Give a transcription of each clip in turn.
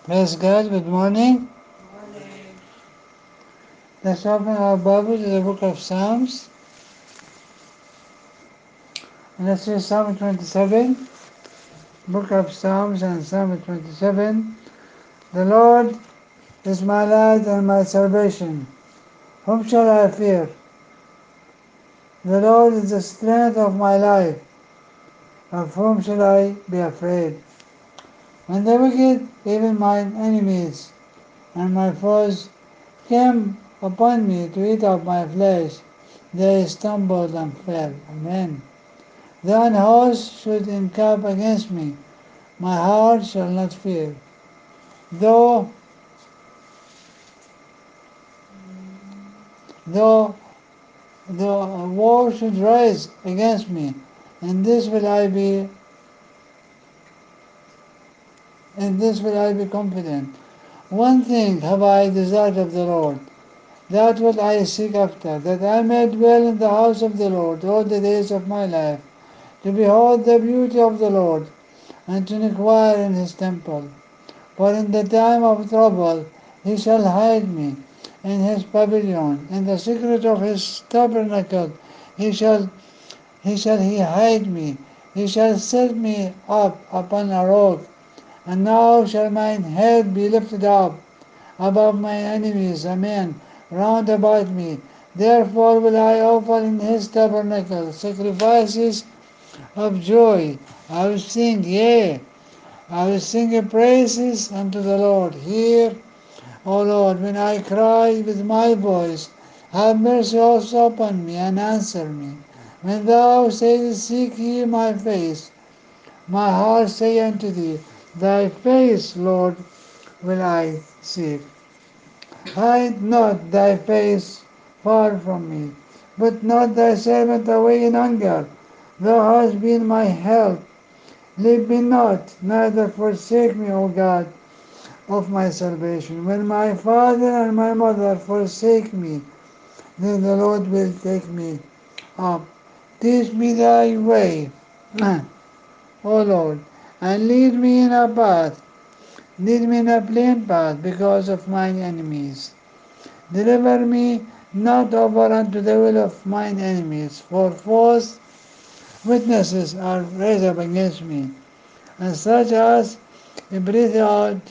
Praise God, good morning. Morning. Let's open our Bible to the book of Psalms. And let's read Psalm 27. Book of Psalms and Psalm 27. The Lord is my light and my salvation. Whom shall I fear? The Lord is the strength of my life. Of whom shall I be afraid? When the wicked, even mine enemies, and my foes came upon me to eat up my flesh, they stumbled and fell. Amen. Though an host should encamp against me, my heart shall not fear. Though though though a war should rise against me, in this will I be in this will I be confident. One thing have I desired of the Lord, that will I seek after, that I may dwell in the house of the Lord all the days of my life, to behold the beauty of the Lord, and to inquire in his temple. For in the time of trouble he shall hide me in his pavilion, in the secret of his tabernacle he hide me. He shall set me up upon a rock, and now shall mine head be lifted up above my enemies, amen, round about me. Therefore will I offer in his tabernacle sacrifices of joy. I will sing, yea, I will sing praises unto the Lord. Hear, O Lord, when I cry with my voice, have mercy also upon me and answer me. When thou sayest, seek ye my face, my heart say unto thee, thy face, Lord, will I seek. Hide not thy face far from me, put not thy servant away in anger. Thou hast been my help. Leave me not, neither forsake me, O God of my salvation. When my father and my mother forsake me, then the Lord will take me up. Teach me thy way, O Lord, and lead me in a path. Lead me in a plain path because of mine enemies. Deliver me not over unto the will of mine enemies, for false witnesses are raised up against me, and such as breathe out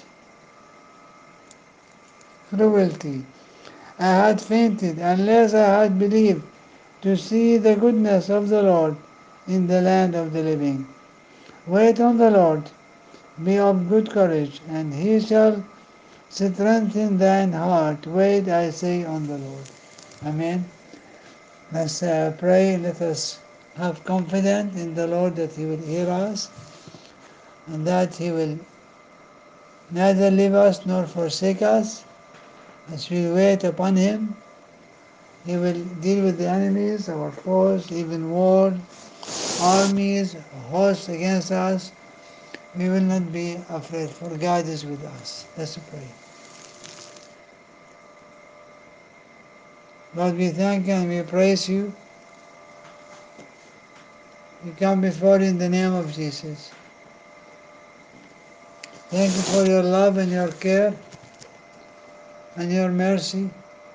cruelty. I had fainted unless I had believed to see the goodness of the Lord in the land of the living. Wait on the Lord, be of good courage, and he shall strengthen thine heart. Wait, I say, on the Lord. Amen. Let's pray. Let us have confidence in the Lord that he will hear us and that he will neither leave us nor forsake us. As we wait upon him, he will deal with the enemies, our foes, even war, armies, hosts against us. We will not be afraid, for God is with us. Let's pray. Lord, we thank you and we praise you. We come before you in the name of Jesus. Thank you for your love and your care and your mercy.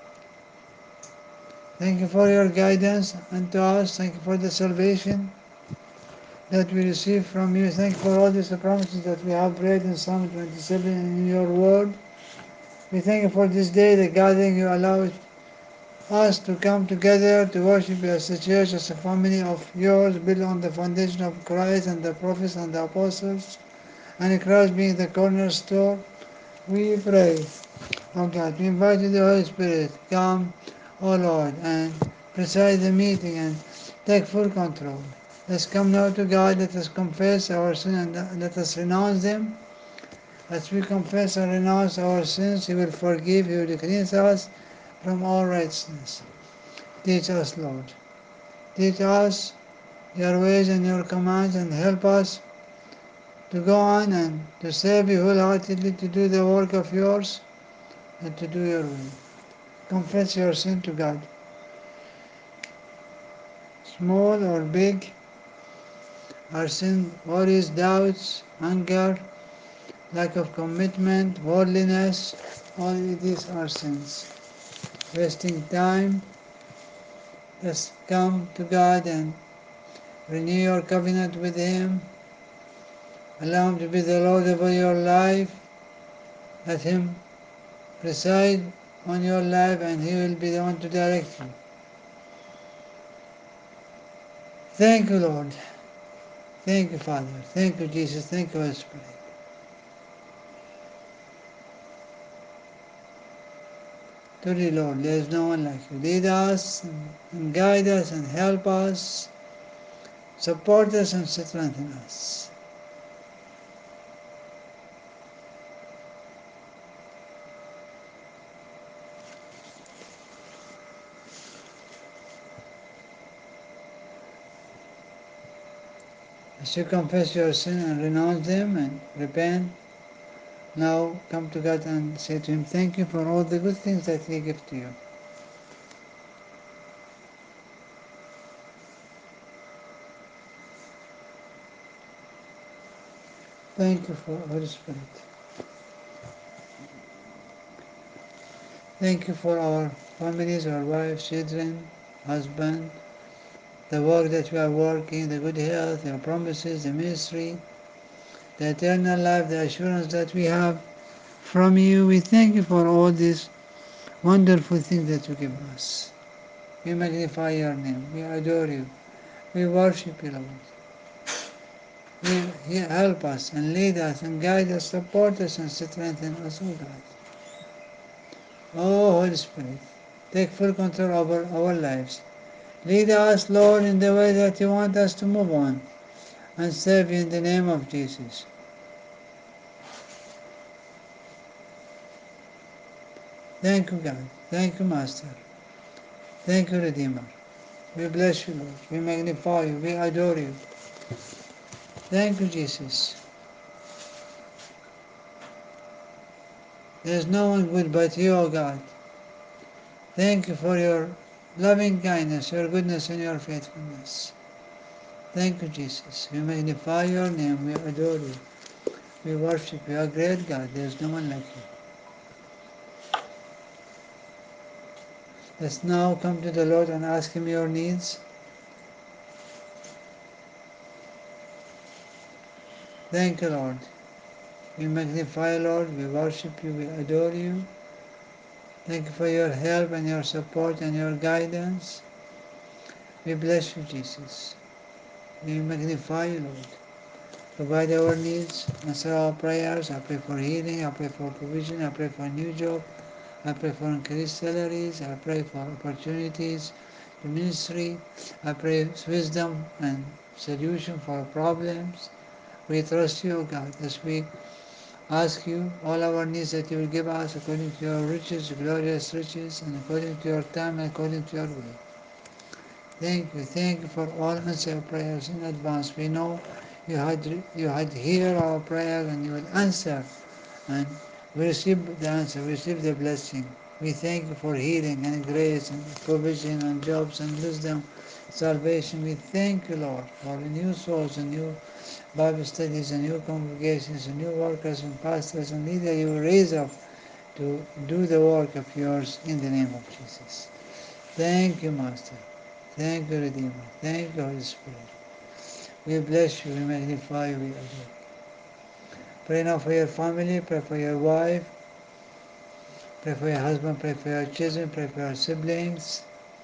Thank you for your guidance unto us. Thank you for the salvation that we receive from you. Thank you for all these promises that we have read in Psalm 27 and in your word. We thank you for this day, the gathering you allow us to come together to worship you as a church, as a family of yours, built on the foundation of Christ and the prophets and the apostles, and Christ being the cornerstone. We pray, oh God, we invite you, the Holy Spirit, come, oh Lord, and preside the meeting and take full control. Let's come now to God, let us confess our sins and let us renounce them. As we confess and renounce our sins, He will forgive, He will cleanse us from all righteousness. Teach us, Lord. Teach us your ways and your commands, and help us to go on and to serve you wholeheartedly, to do the work of yours and to do your will. Confess your sin to God, small or big, our sin, worries, doubts, anger, lack of commitment, worldliness, all these are sins. Wasting time, just come to God and renew your covenant with Him. Allow Him to be the Lord over your life. Let Him preside on your life and He will be the one to direct you. Thank you, Lord. Thank you, Father. Thank you, Jesus. Thank you, Holy Spirit. Truly, Lord, there is no one like you. Lead us and guide us and help us, support us and strengthen us. As you confess your sin and renounce them and repent, now come to God and say to Him, thank you for all the good things that He gives to you. Thank you for Holy Spirit. Thank you for our families, our wives, children, husband, the work that we are working, the good health, your promises, the ministry, the eternal life, the assurance that we have from you. We thank you for all these wonderful things that you give us. We magnify your name. We adore you. We worship you, Lord. You help us and lead us and guide us, support us and strengthen us, oh God. Oh Holy Spirit, take full control over our lives. Lead us, Lord, in the way that you want us to move on and serve you in the name of Jesus. Thank you, God. Thank you, Master. Thank you, Redeemer. We bless you, Lord. We magnify you. We adore you. Thank you, Jesus. There is no one good but you, O God. Thank you for your loving kindness, your goodness, and your faithfulness. Thank you, Jesus. We magnify your name. We adore you. We worship you. You are great God. There is no one like you. Let's now come to the Lord and ask Him your needs. Thank you, Lord. We magnify, Lord. We worship you. We adore you. Thank you for your help and your support and your guidance. We bless you, Jesus. We magnify you, Lord. Provide our needs, answer our prayers. I pray for healing. I pray for provision. I pray for a new job. I pray for increased salaries. I pray for opportunities to ministry. I pray wisdom and solution for problems. We trust you, God, as we ask you all our needs that you will give us according to your riches, glorious riches, and according to your time and according to your will. Thank you for all answered prayers in advance. We know you had heard our prayer and you will answer, and we receive the answer, we receive the blessing. We thank you for healing and grace and provision and jobs and wisdom, salvation. We thank you, Lord, for new souls and new Bible studies and new congregations and new workers and pastors and leaders you raise up to do the work of yours in the name of Jesus. Thank you, Master. Thank you, Redeemer. Thank you, Holy Spirit. We bless you, we magnify you, we adore you. Pray now for your family, pray for your wife, pray for your husband, pray for your children, pray for your siblings.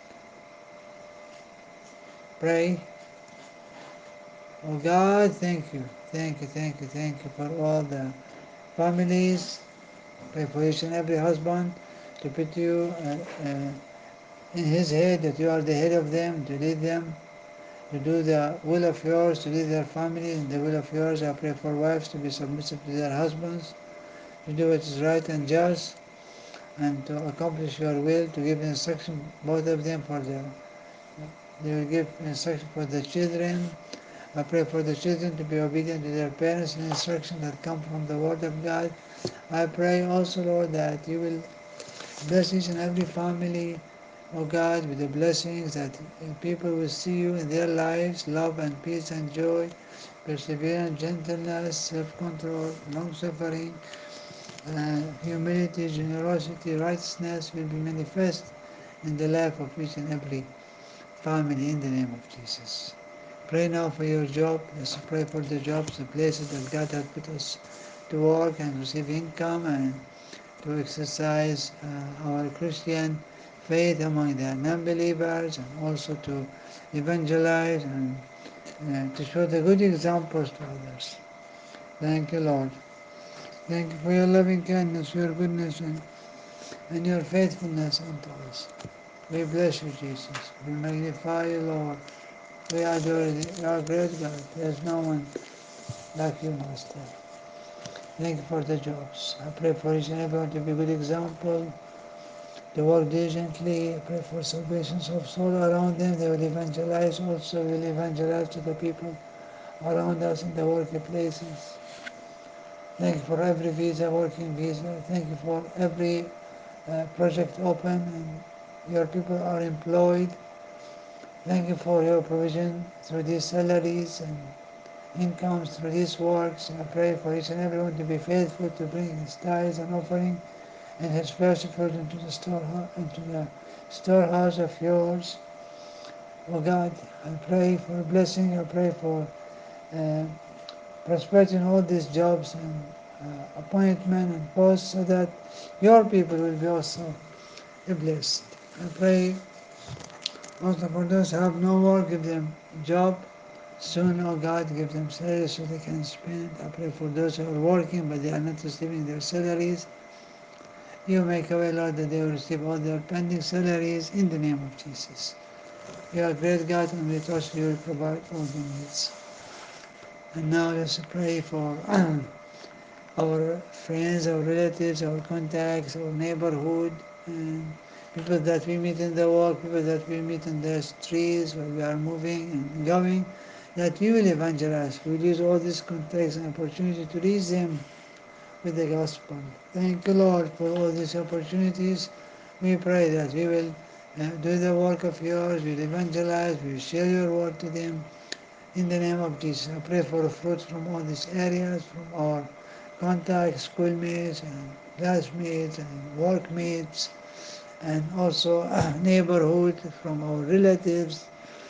Pray. Oh God, thank you. Thank you, thank you, thank you for all the families. Pray for each and every husband to put you in his head, that you are the head of them, to lead them, to do the will of yours, to lead their family in the will of yours. I pray for wives to be submissive to their husbands, to do what is right and just, and to accomplish your will, to give instruction, both of them for they will give instruction for the children. I pray for the children to be obedient to their parents and instruction that come from the Word of God. I pray also, Lord, that you will bless each and every family O God, with the blessings that people will see you in their lives, love and peace and joy, perseverance, gentleness, self-control, long-suffering, humility, generosity, righteousness will be manifest in the life of each and every family in the name of Jesus. Pray now for your job. Let's pray for the jobs, the places that God has put us to work and receive income and to exercise our Christian faith among the non-believers, and also to evangelize and to show the good examples to others. Thank you, Lord. Thank you for your loving kindness, your goodness, and your faithfulness unto us. We bless you, Jesus. We magnify you, Lord. We adore you. You are great God. There is no one like you, Master. Thank you for the jobs. I pray for each and everyone to be a good example, to work diligently. I pray for salvations of soul around them. They will evangelize also. Will evangelize to the people around us in the workplaces. Thank you for every visa, working visa. Thank you for every project open and your people are employed. Thank you for your provision through these salaries and incomes through these works. I pray for each and everyone to be faithful to bring his tithes and offering and his first fruit into the storehouse of yours. Oh God, I pray for blessing. I pray for uh, prosperity in all these jobs and appointment and posts, so that your people will be also blessed. I pray also for those who have no work, give them job soon. Oh God, give them salaries so they can spend. I pray for those who are working but they are not receiving their salaries. You make a way, Lord, that they will receive all their pending salaries in the name of Jesus. You are great God, and we trust you will provide all the needs. And now let's pray for our friends, our relatives, our contacts, our neighborhood, and people that we meet in the walk, people that we meet in the streets where we are moving and going, that we will evangelize. We will use all these contacts and opportunity to reach them with the gospel. Thank you, Lord, for all these opportunities. We pray that we will do the work of yours, we will evangelize, we will share your word to them. In the name of Jesus, I pray for fruits from all these areas, from our contacts, schoolmates, and classmates, and workmates, and also neighborhood, from our relatives,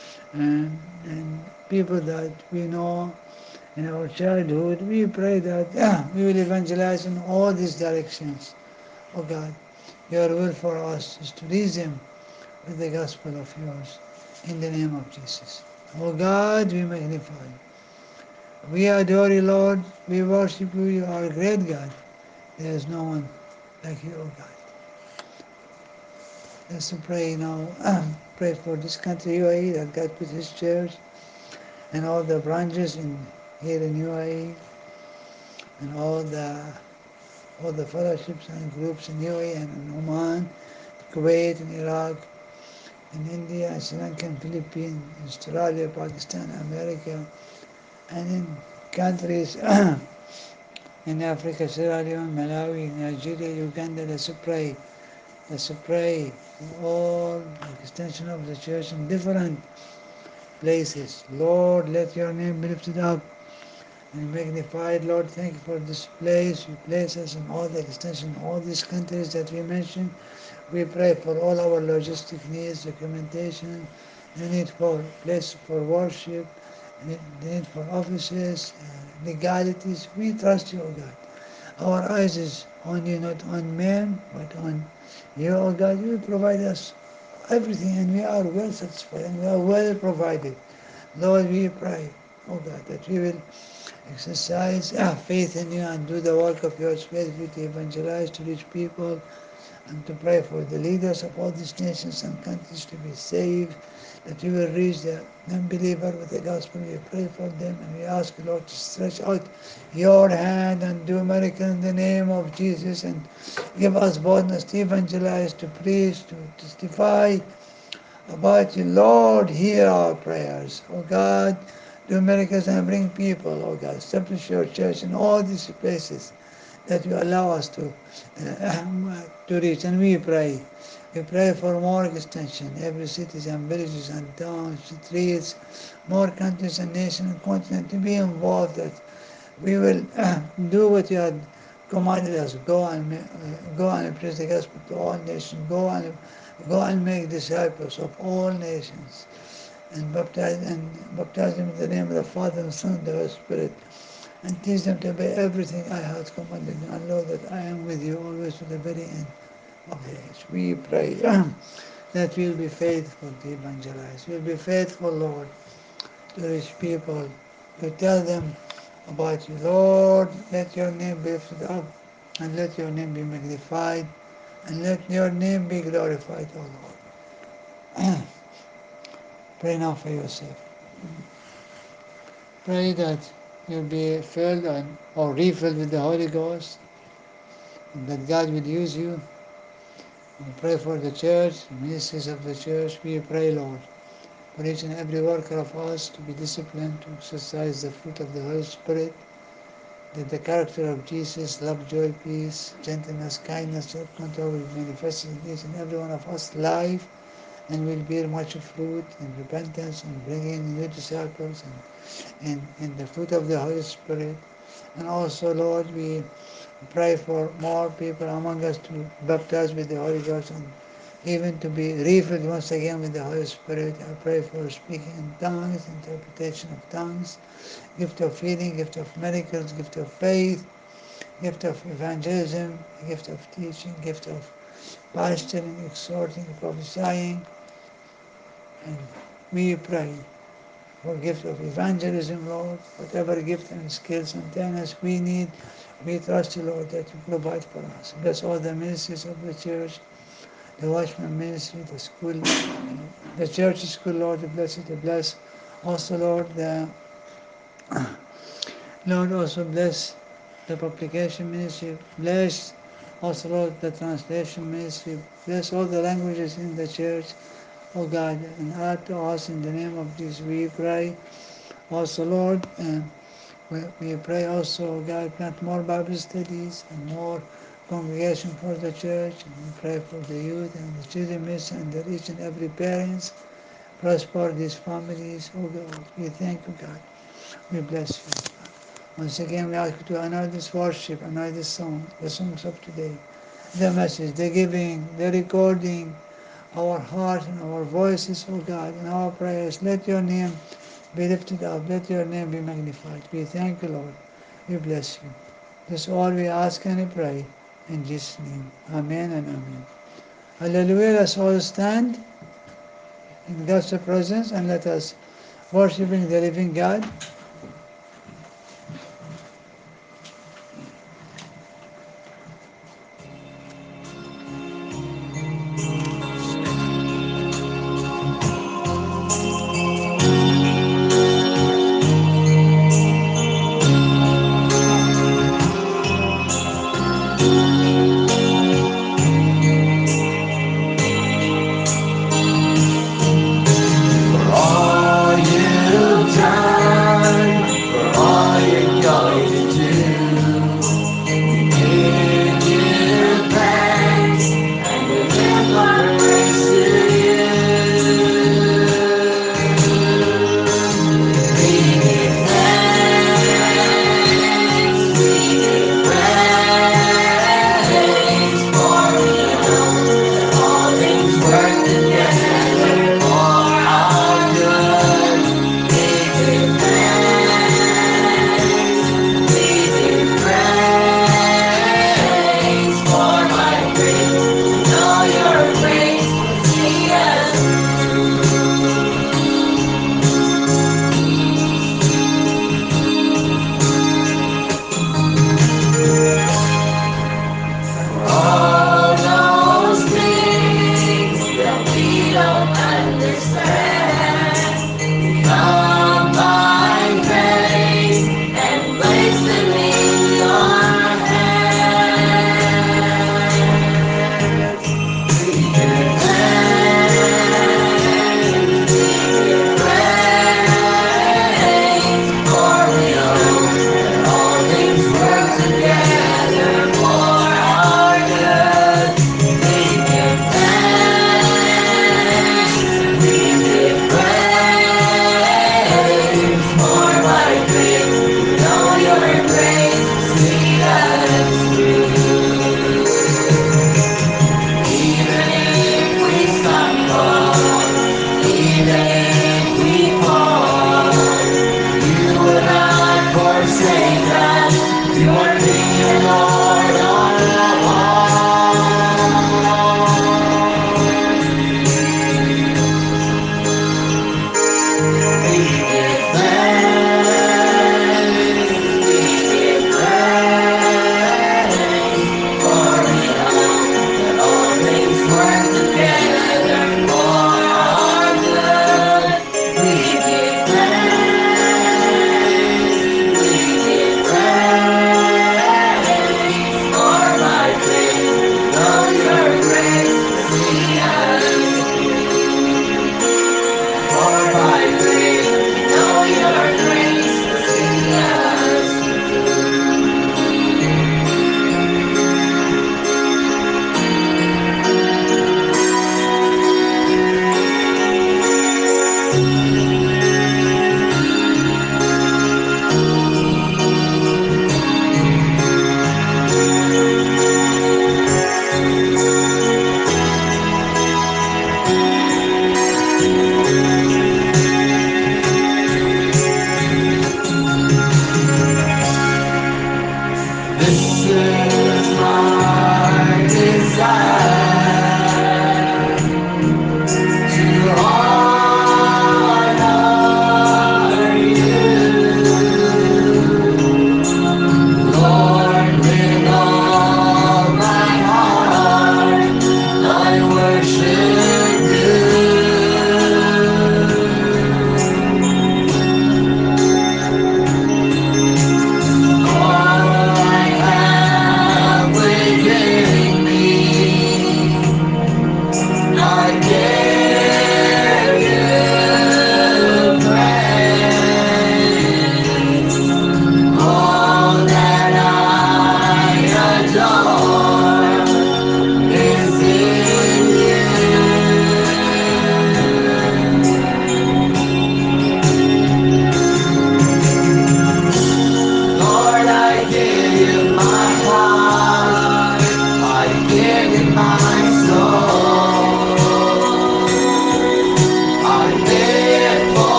and people that we know in our childhood. We pray that we will evangelize in all these directions. Oh God, your will for us is to reach them with the gospel of yours. In the name of Jesus. Oh God, we magnify you. We adore you, Lord. We worship you. You are a great God. There is no one like you, oh God. Let's pray now. Pray for this country, UAE, that God put His church and all the branches here in UAE, and all the fellowships and groups in UAE and in Oman, Kuwait and Iraq, in India, Sri Lanka, and Philippines, Australia, Pakistan, America, and in countries in Africa, Sierra Leone, Malawi, Nigeria, Uganda. Let's pray. Let's pray for all the extension of the church in different places. Lord, let your name be lifted up and magnified. Lord, thank you for this place. You place us in all the extension, all these countries that we mentioned. We pray for all our logistic needs, documentation, the need for place for worship, the need for offices, legalities. We trust you, O God. Our eyes is on you, not on men, but on you, O God. You provide us everything, and we are well satisfied, and we are well provided. Lord, we pray, oh God, that we will exercise faith in you and do the work of yours faithfully to evangelize, to reach people, and to pray for the leaders of all these nations and countries to be saved, that you will reach the unbeliever with the gospel. We pray for them, and we ask you, Lord, to stretch out your hand and do miracles in the name of Jesus, and give us boldness to evangelize, to preach, to testify about you. Lord, hear our prayers. Oh God, do miracles and bring people, oh God. Establish your church in all these places that you allow us to reach. And we pray for more extension, every cities and villages and towns, streets, more countries and nations and continents to be involved, that we will do what you had commanded us. Go and preach the gospel to all nations. Go and make disciples of all nations, and baptize them in the name of the Father and Son and the Holy Spirit, and teach them to obey everything I have commanded you. And Lord, that I am with you always to the very end of the age. We pray that we'll be faithful to evangelize. We'll be faithful, Lord, to reach people, to tell them about you. Lord, let your name be lifted up, and let your name be magnified, and let your name be glorified, O Lord. Pray now for yourself. Pray that you'll be filled or refilled with the Holy Ghost, and that God will use you. We pray for the church, the ministries of the church. We pray, Lord, for each and every worker of us to be disciplined, to exercise the fruit of the Holy Spirit, that the character of Jesus, love, joy, peace, gentleness, kindness, self-control will be manifested in each and every one of us life, and will bear much fruit in repentance and bringing new disciples and in the fruit of the Holy Spirit. And also, Lord, we pray for more people among us to baptize with the Holy Ghost and even to be refilled once again with the Holy Spirit. I pray for speaking in tongues, interpretation of tongues, gift of healing, gift of miracles, gift of faith, gift of evangelism, gift of teaching, gift of pastoring, exhorting, prophesying. And we pray for gift of evangelism, Lord, whatever gift and skills and talents we need, we trust you, Lord, that you provide for us. Bless all the ministries of the church, the watchman ministry, the school, the church school, Lord, bless it, bless. Also, Lord, also bless the publication ministry, bless also, Lord, the translation ministry, bless all the languages in the church, oh God, and add to us in the name of Jesus, we pray. Also, Lord, we pray also, oh God, plant more Bible studies and more congregation for the church, and we pray for the youth and the children ministry and each and every parents. Prosper these families, oh God. We thank you, God. We bless you. Once again, we ask you to honor this worship, honor this song, the songs of today, the message, the giving, the recording, our heart and our voices, oh God, and our prayers. Let your name be lifted up. Let your name be magnified. We thank you, Lord. We bless you. This all we ask and pray in Jesus' name. Amen and amen. Hallelujah. Let's all stand in God's presence and let us worshiping the living God. All you've done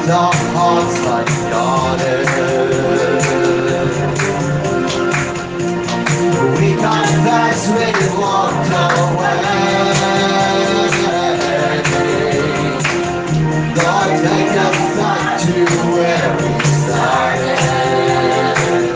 Dark hearts like garden. We confess we walked away. Lord, take us back to where we started,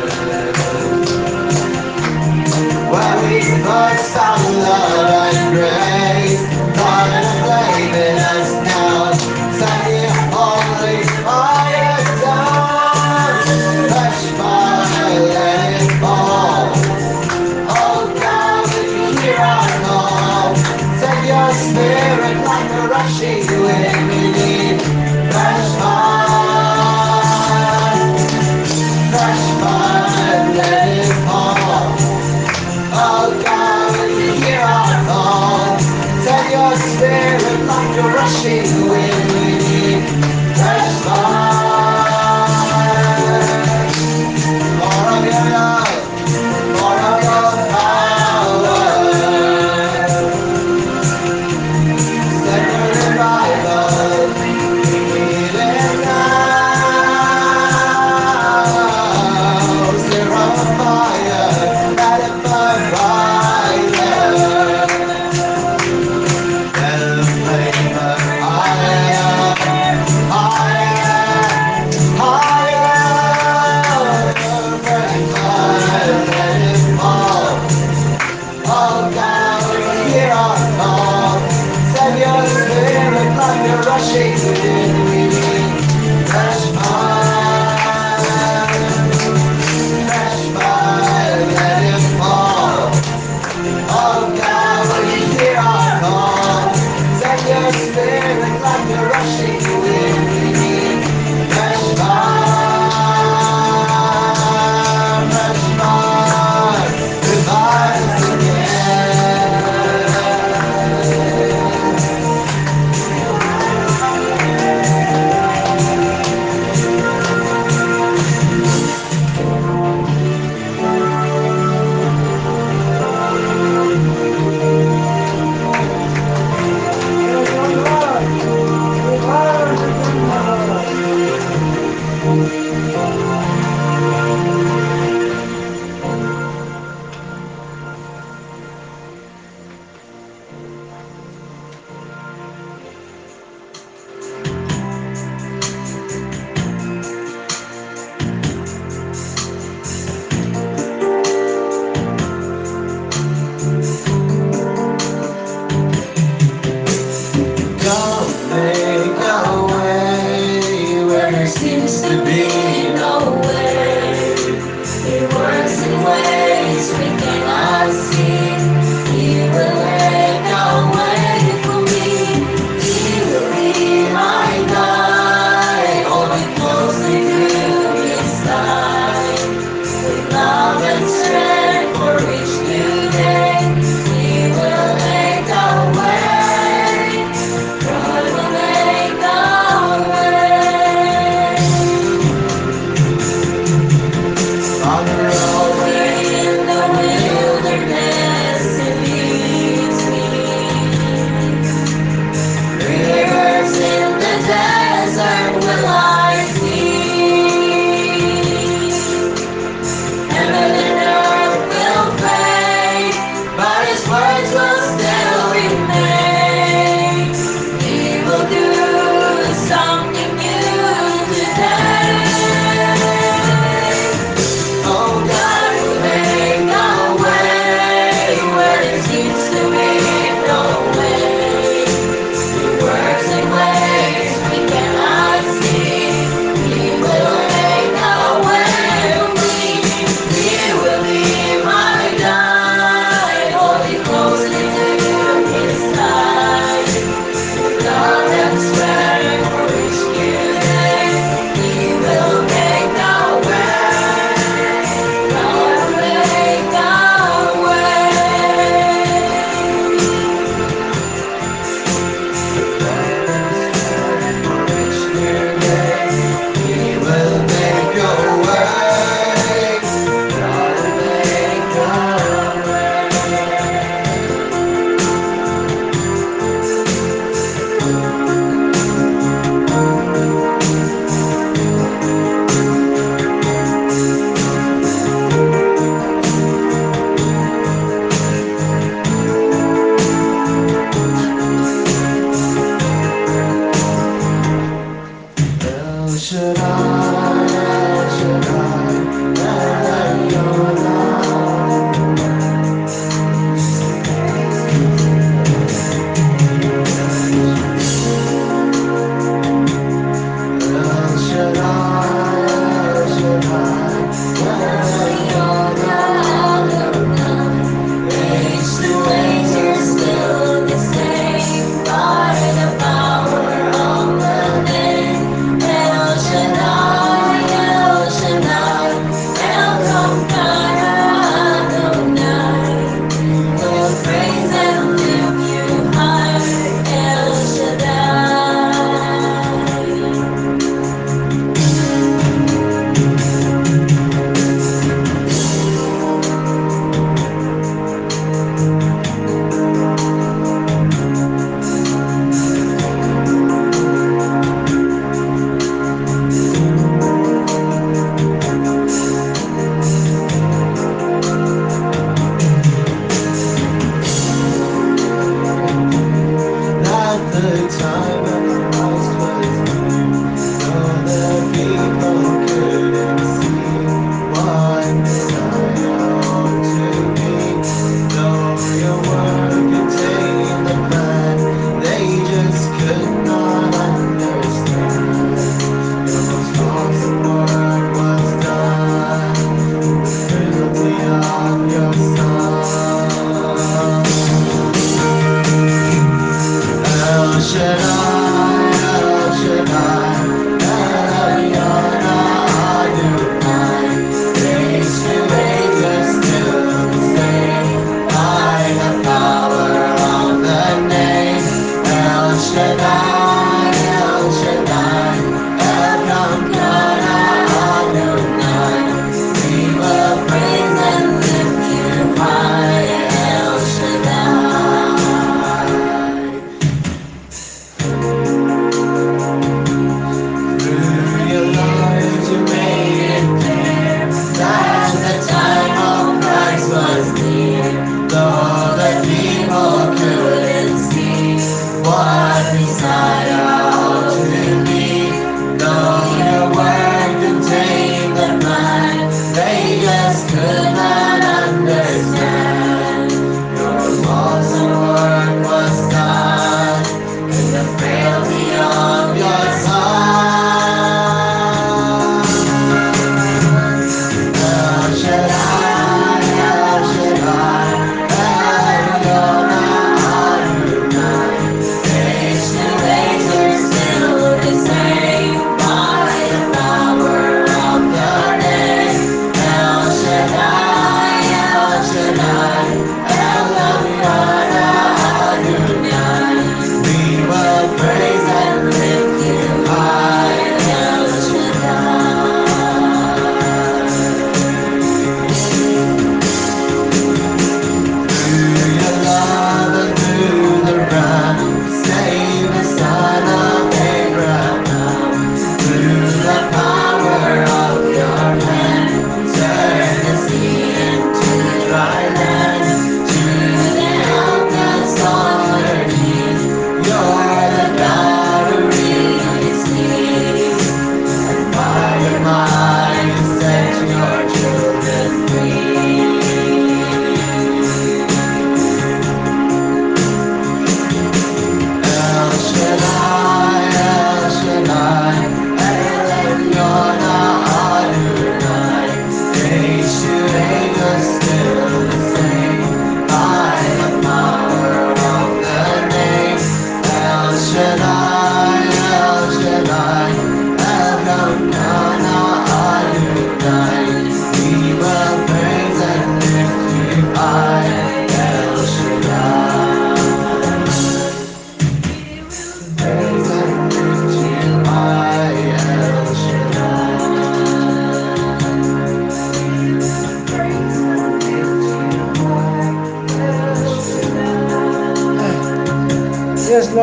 where we first found love and grace. God is blaming us now, saying only fire down. Fresh fire, let it fall. Oh God, will you hear our call? Send your spirit like a rushing wind. We need fresh fire, let it fall. Oh God, will you hear our call? Send your spirit like a rushing wind. We need fresh fire. More of your love, more of your power. Send your revival, we need it now. Stir up a fire, let it burn brighter. Let the flame burn higher, higher, higher. Fresh fire, let it fall. Oh God, will you hear our call? Send your spirit like a rushing wind. We need fresh fire, let it fall. Oh God, will you hear our call? Send your spirit like a rushing wind. We need fresh fire, revive us again.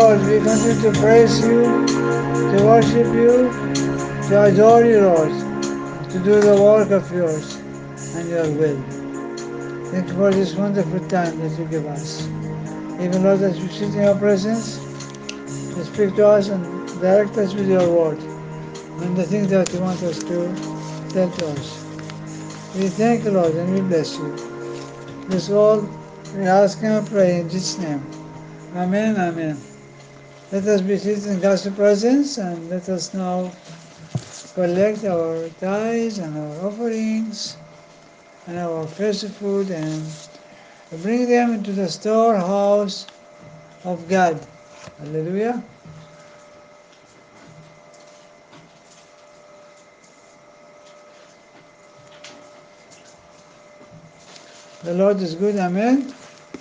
Lord, we continue to praise you, to worship you, to adore you, Lord, to do the work of yours and your will. Thank you for this wonderful time that you give us. Even Lord, as we sit in your presence, you speak to us and direct us with your word and the things that you want us to tell to us. We thank you, Lord, and we bless you. This all we ask and pray in Jesus' name. Amen, amen. Let us be seated in God's presence and let us now collect our tithes and our offerings and our first food and bring them into the storehouse of God. Hallelujah. The Lord is good. Amen.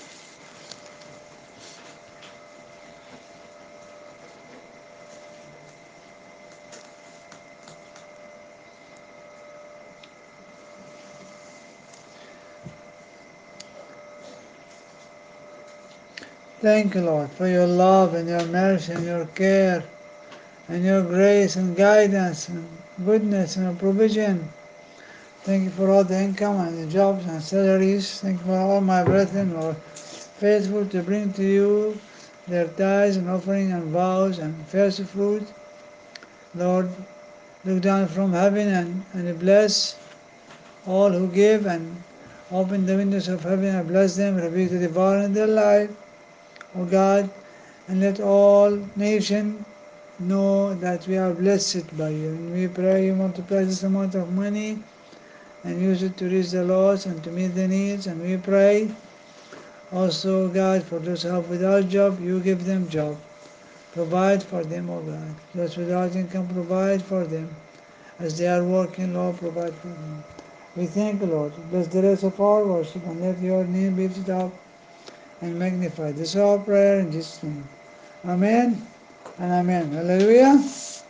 Thank you, Lord, for your love and your mercy and your care and your grace and guidance and goodness and provision. Thank you for all the income and the jobs and salaries. Thank you for all my brethren who are faithful to bring to you their tithes and offering and vows and first fruit. Lord, look down from heaven and bless all who give and open the windows of heaven and bless them, reveal the divine in their life, O God, and let all nations know that we are blessed by you. And we pray you multiply this amount of money and use it to reach the lost and to meet the needs. And we pray also, God, for those who have without job, you give them job. Provide for them, O God. Those without income, provide for them. As they are working, Lord, provide for them. We thank you, Lord. Bless the rest of our worship and let your name be lifted up and magnified. This is our prayer in Jesus' name. Amen and amen. Hallelujah.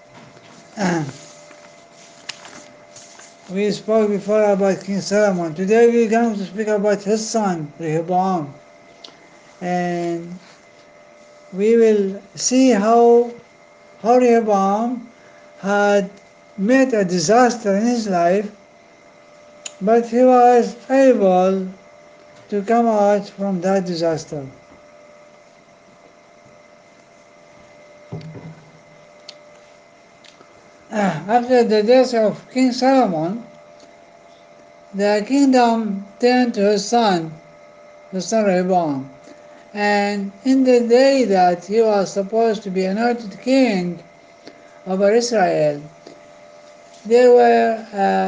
We spoke before about King Solomon. Today we're going to speak about his son, Rehoboam. And we will see how Rehoboam had met a disaster in his life, but he was able to come out from that disaster. After the death of King Solomon, the kingdom turned to his son Rehoboam. And in the day that he was supposed to be anointed king over Israel, there were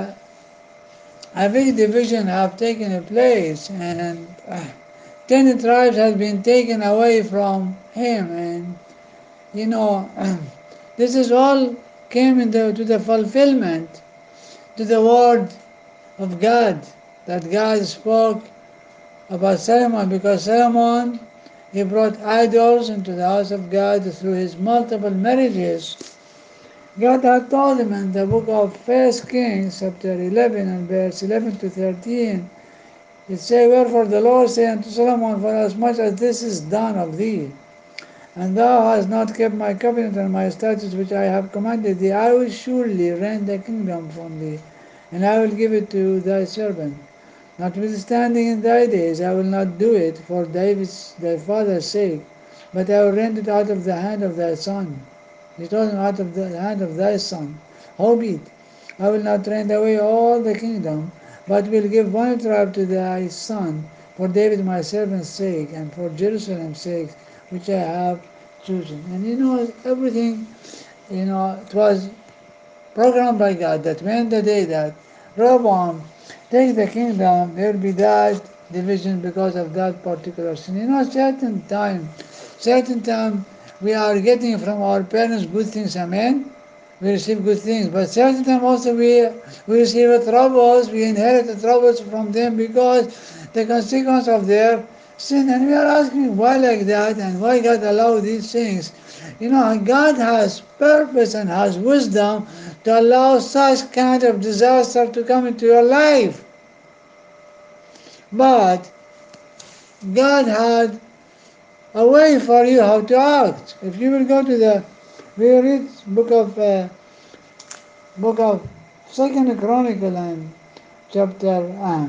a big division have taken place, and 10 tribes had been taken away from him. And you know, this is all came to the fulfillment to the word of God that God spoke about Solomon, because Solomon, he brought idols into the house of God through his multiple marriages. God had told him in the book of 1 Kings, chapter 11 and verse 11 to 13, it says, "Wherefore the Lord said unto Solomon, for as much as this is done of thee, and thou hast not kept my covenant and my statutes which I have commanded thee, I will surely rend the kingdom from thee, and I will give it to thy servant. Notwithstanding in thy days I will not do it for David's thy father's sake, but I will rend it out of the hand of thy son." He told him, out of the hand of thy son. "Howbeit, I will not rend away all the kingdom, but will give one tribe to thy son, for David my servant's sake, and for Jerusalem's sake, which I have chosen." And everything, it was programmed by God that when the day that Rehoboam takes the kingdom, there will be that division because of that particular sin. Certain time we are getting from our parents good things, amen? We receive good things, but certain time also we receive troubles, we inherit the troubles from them because the consequence of their sin. And we are asking why like that and why God allow these things. God has purpose and has wisdom to allow such kind of disaster to come into your life. But God had a way for you how to act. If you will go to we read book of Second Chronicle and chapter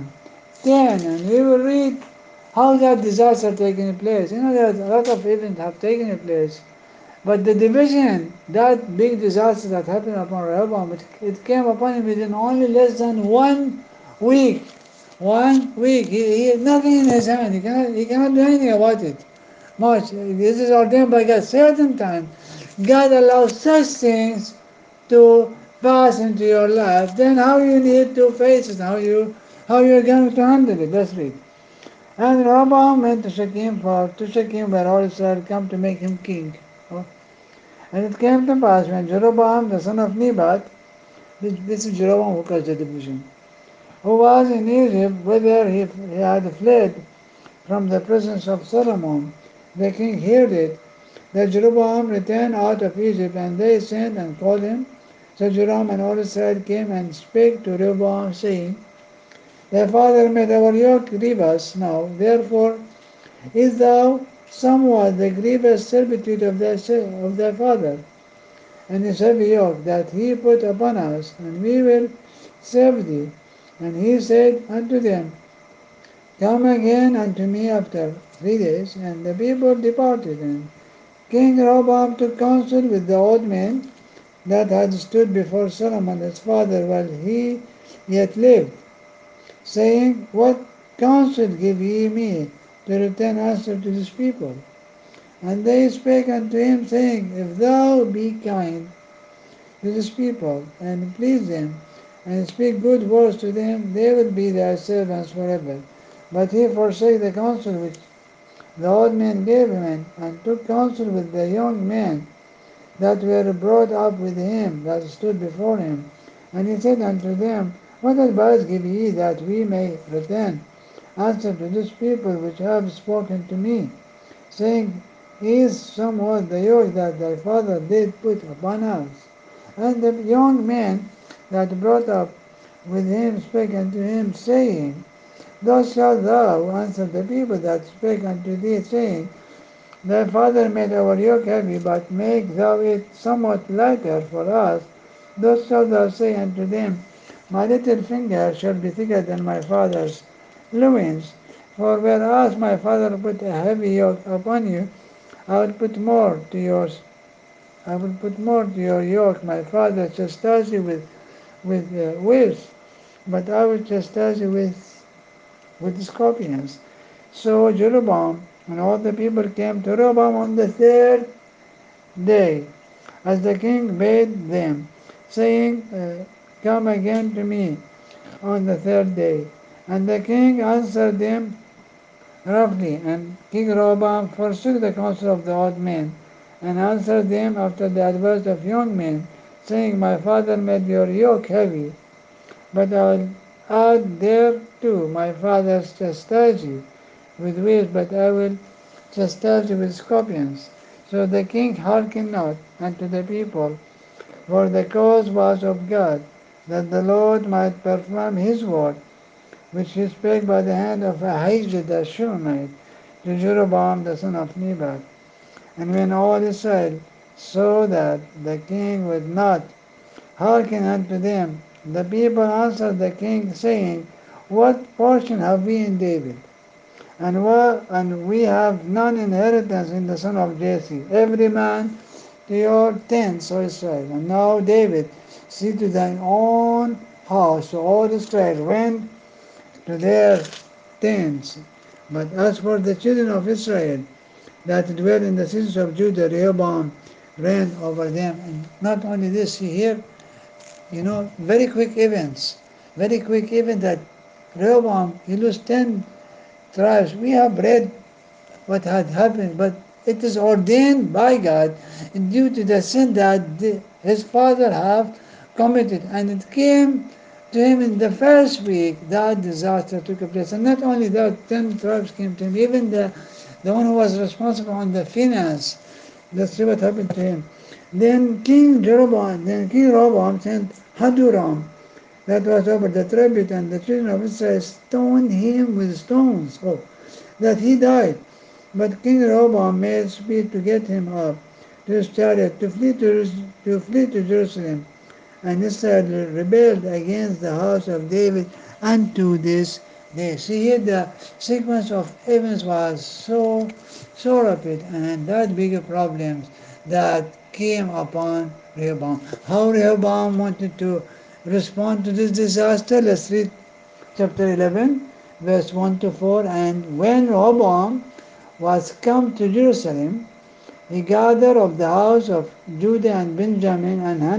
10, and we will read how that disaster taking place. You know that a lot of events have taken place, but the division, that big disaster that happened upon Rehoboam, it came upon him within only less than 1 week. 1 week. He had nothing in his hand. He cannot do anything about it. Much. This is ordained by God. Certain time, God allows such things to pass into your life. Then how you need to face it, how you're going to handle it. Let's read. And Rehoboam went to Shechem where all Israel come to make him king. Oh. And it came to pass when Jeroboam the son of Nebat, this is Jeroboam who caused the division, who was in Egypt, whither he had fled from the presence of Solomon, the king heard it, that Jeroboam returned out of Egypt, and they sent and called him. So Joram and all Israel came and spake to Rehoboam, saying, Thy father made our yoke grievous. Now, therefore, is thou somewhat the grievous servitude of thy father, and his heavy yoke that he put upon us, and we will serve thee. And he said unto them, Come again unto me after 3 days. And the people departed. And King Rehoboam took counsel with the old men that had stood before Solomon his father while he yet lived, saying, What counsel give ye me to return answer to this people? And they spake unto him, saying, If thou be kind to this people, and please them, and speak good words to them, they will be thy servants forever. But he forsake the counsel which the old men gave him, and took counsel with the young men that were brought up with him, that stood before him. And he said unto them, What advice give ye that we may return answer to this people which have spoken to me, saying, Is somewhat the yoke that thy father did put upon us? And the young men that brought up with him spake unto him, saying, Thus shalt thou answer the people that spake unto thee, saying, Thy father made our yoke heavy, but make thou it somewhat lighter for us. Thus shalt thou say unto them, My little finger shall be thicker than my father's loins. For whereas my father put a heavy yoke upon you, I will put more to yours. I will put more to your yoke. My father chastised you with whips, but I will chastise you with scorpions. So Jeroboam and all the people came to Rehoboam on the third day, as the king bade them, saying, Come again to me on the third day. And the king answered them roughly, and King Rehoboam forsook the counsel of the old men, and answered them after the advice of young men, saying, My father made your yoke heavy, but I will add thereto my father's chastise you with whips, but I will chastise you with scorpions. So the king hearkened not unto the people, for the cause was of God, that the Lord might perform his word, which he spake by the hand of Ahijah the Shunammite to Jeroboam the son of Nebat. And when all Israel saw that the king would not hearken unto them, the people answered the king, saying, What portion have we in David? And we have none inheritance in the son of Jesse. Every man to your tents, O Israel. And now David, see to thine own house. So all Israel went to their tents. But as for the children of Israel that dwell in the cities of Judah, Rehoboam reigned over them. And not only this, here, very quick events. Very quick event that Rehoboam, he lost 10 tribes. We have read what had happened, but it is ordained by God due to the sin that his father have committed. And it came to him in the first week that disaster took place. And not only that, 10 tribes came to him, even the one who was responsible on the finance. Let's see what happened to him. Then King Rehoboam sent Haduram, that was over the tribute, and the children of Israel stoned him with stones, that he died. But King Rehoboam made speed to get him up to his chariot to flee to Jerusalem. And Israel rebelled against the house of David unto this day. See here the sequence of events was so rapid and that big problems that came upon Rehoboam. How Rehoboam wanted to respond to this disaster, let's read chapter 11, verse 1 to 4. And when Rehoboam was come to Jerusalem, he gathered of the house of Judah and Benjamin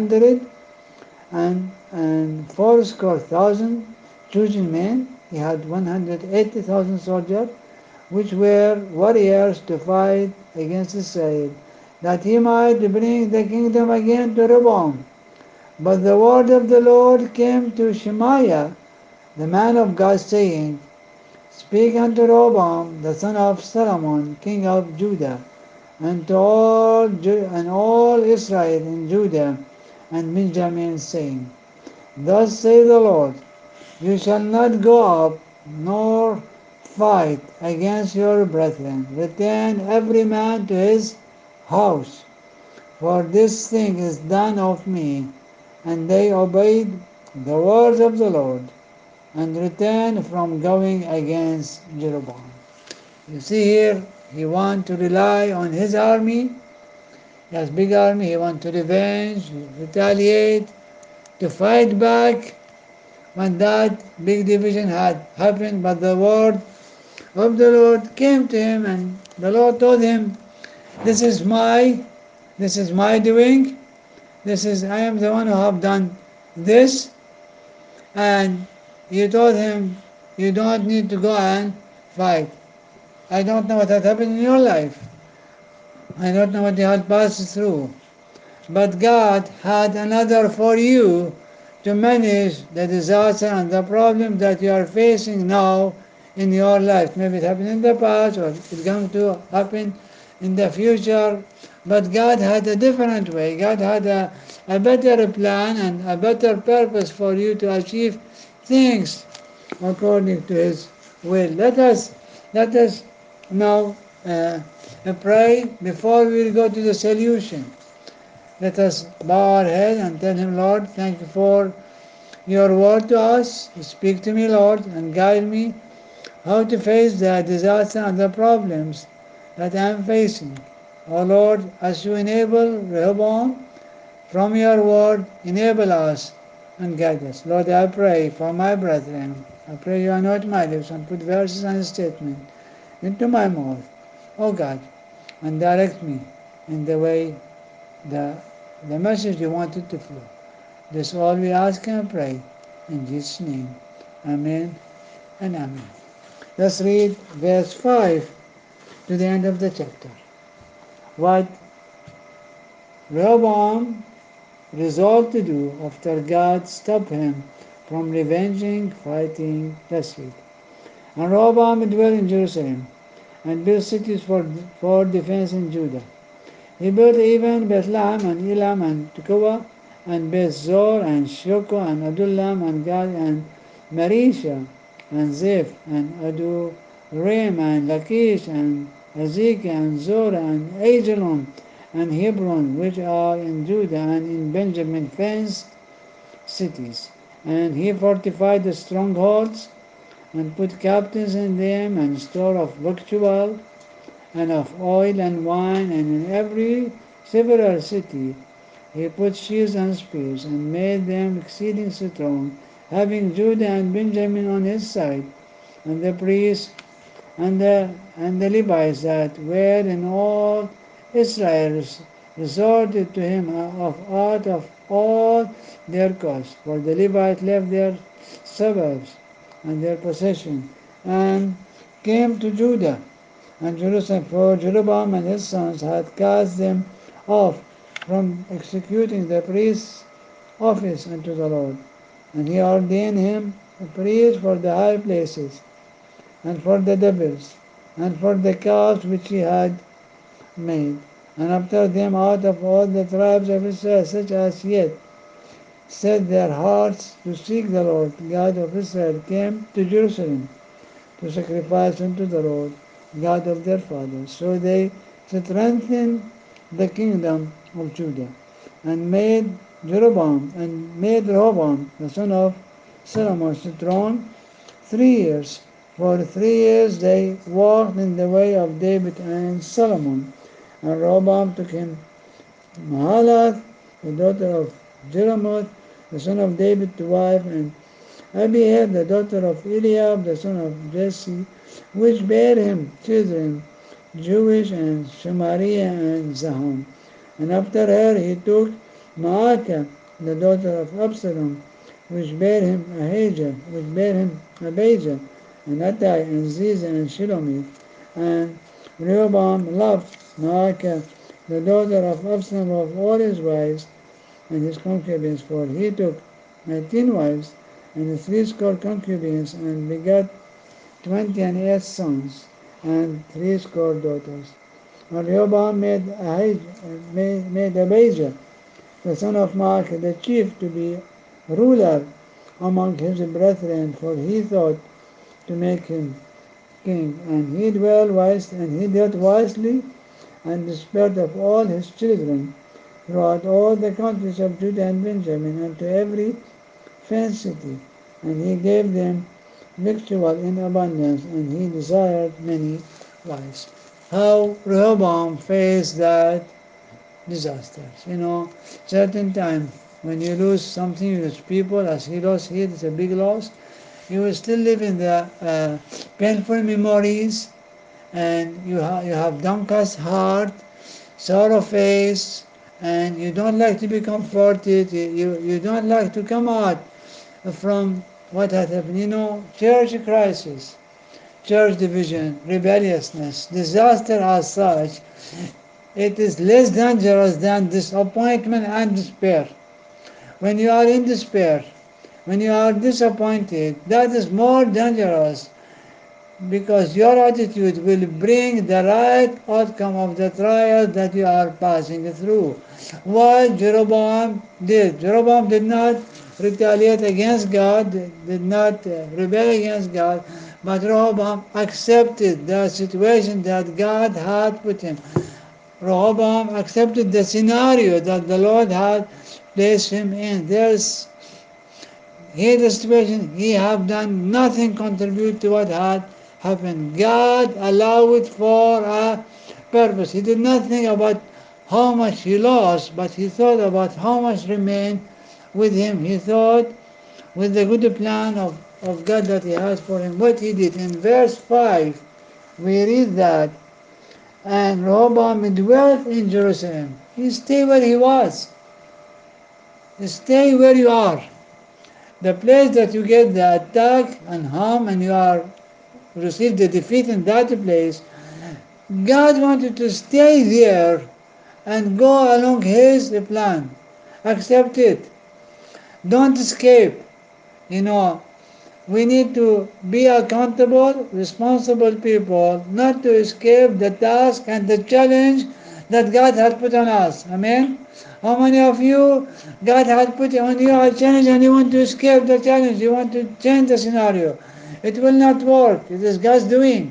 180,000 chosen men. He had 180,000 soldiers, which were warriors to fight against Israel, that he might bring the kingdom again to Rehoboam. But the word of the Lord came to Shemaiah, the man of God, saying, Speak unto Rehoboam, the son of Solomon, king of Judah, and to all Israel in Judah and Benjamin, saying, Thus saith the Lord, You shall not go up, nor fight against your brethren. Return every man to his house, for this thing is done of me. And they obeyed the words of the Lord, and returned from going against Jeroboam. You see here, he wants to rely on his army. He has big army. He wants to revenge, retaliate, to fight back when that big division had happened. But the word of the Lord came to him, and the Lord told him, "This is my doing. I am the one who have done this." And he told him, "You don't need to go and fight. I don't know what had happened in your life. I don't know what you had passed through. But God had another for you to manage the disaster and the problem that you are facing now in your life. Maybe it happened in the past or it's going to happen in the future. But God had a different way. God had a better plan and a better purpose for you to achieve things according to His will. Let us now pray before we go to the solution. Let us bow our head and tell Him, Lord, thank you for your word to us. Speak to me, Lord, and guide me how to face the disaster and the problems that I am facing. O Lord, as you enable Rehoboam from your word, enable us and guide us. Lord, I pray for my brethren. I pray you anoint my lips and put verses and statements into my mouth. O God, and direct me in the way the, the message you wanted to flow. This all we ask and pray in Jesus' name. Amen and amen. Let's read verse 5 to the end of the chapter. What Rehoboam resolved to do after God stopped him from revenging, fighting David. And Rehoboam dwelt in Jerusalem and built cities for defense in Judah. He built even Bethlehem and Elam and Tekoa and Beth Zor and Shoko and Adullam and Gad and Marisha and Zeph and Adurim and Lachish and Azekah and Zorah and Ajalon and Hebron, which are in Judah and in Benjamin, fenced cities. And he fortified the strongholds and put captains in them and store of victual and of oil and wine, and in every several city he put shields and spears, and made them exceeding strong, having Judah and Benjamin on his side, and the priests and the Levites that were in all Israel resorted to him out of all their coasts. For the Levites left their suburbs and their possession, and came to Judah and Jerusalem, for Jeroboam and his sons had cast them off from executing the priest's office unto the Lord. And he ordained him a priest for the high places, and for the devils, and for the calves which he had made. And after them out of all the tribes of Israel, such as yet set their hearts to seek the Lord God of Israel, came to Jerusalem to sacrifice unto the Lord, God of their fathers. So they strengthened the kingdom of Judah and made Rehoboam, the son of Solomon, to throne 3 years. For 3 years they walked in the way of David and Solomon. And Rehoboam took him Mahalath, the daughter of Jeremoth, the son of David, to wife, and Abihail, the daughter of Eliab, the son of Jesse, which bare him children, Jewish and Shemariah and Zaham. And after her he took Maacah, the daughter of Absalom, which bare him Abijah, and Attai, and Ziza, and Shilomith. And Rehoboam loved Maacah, the daughter of Absalom, of all his wives and his concubines, for he took 19 wives and threescore concubines, and begat 28 sons and threescore daughters. And Rehoboam made Abijah, the son of Maacah, the chief, to be ruler among his brethren, for he thought to make him king. And he dealt wisely, and despaired of all his children throughout all the countries of Judah and Benjamin, and to every fenced city. And he gave them victual in abundance, and he desired many wives. How Rehoboam faced that disasters. Certain time when you lose something, you lose people, as he lost here, it's a big loss. You will still live in the painful memories, and you have downcast heart, sorrow face, and you don't like to be comforted. You don't like to come out from what had happened. Church crisis, church division, rebelliousness, disaster as such, it is less dangerous than disappointment and despair. When you are in despair, when you are disappointed, that is more dangerous, because your attitude will bring the right outcome of the trial that you are passing through. What Jeroboam did, Jeroboam did not retaliate against God, did not rebel against God, but Rehoboam accepted the situation that God had put him. Rehoboam accepted the scenario that the Lord had placed him in. Here the situation, he have done nothing contribute to what had happened. God allowed it for a purpose. He did not think about how much he lost, but he thought about how much remained with him. He thought with the good plan of God that he has for him. What he did in verse 5, we read that, and Rehoboam dwelt in Jerusalem. He stayed where he was. Stay where you are. The place that you get the attack and harm, and you are receive the defeat in that place, God wanted to stay there and go along his plan. Accept it. Don't escape. You know, we need to be accountable, responsible people, not to escape the task and the challenge that God has put on us. Amen? How many of you, God has put on you a challenge and you want to escape the challenge? You want to change the scenario? It will not work. It is God's doing.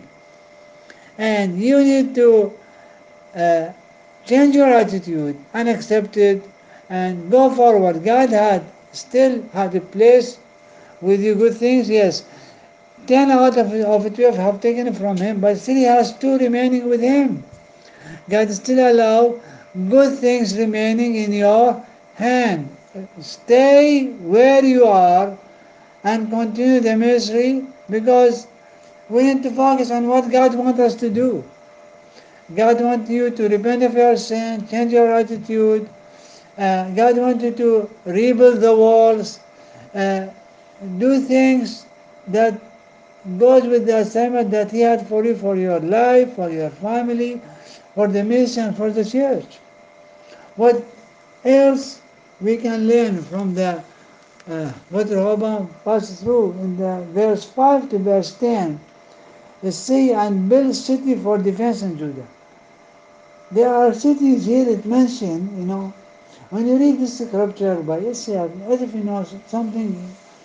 And you need to uh, change your attitude and accept it and go forward. God still had a place with you good things, yes. 10 out of 12 have taken it from him, but still he has 2 remaining with him. God still allow good things remaining in your hand. Stay where you are and continue the ministry, because we need to focus on what God wants us to do. God wants you to repent of your sin, change your attitude. God wants you to rebuild the walls, uh, do things that goes with the assignment that He had for you, for your life, for your family, for the mission, for the church. What else we can learn from the what Rehoboam passed through in the verse 5 to verse 10 is, see and build city for defense in Judah. There are cities here that mention, when you read this scripture by Isaiah, as if something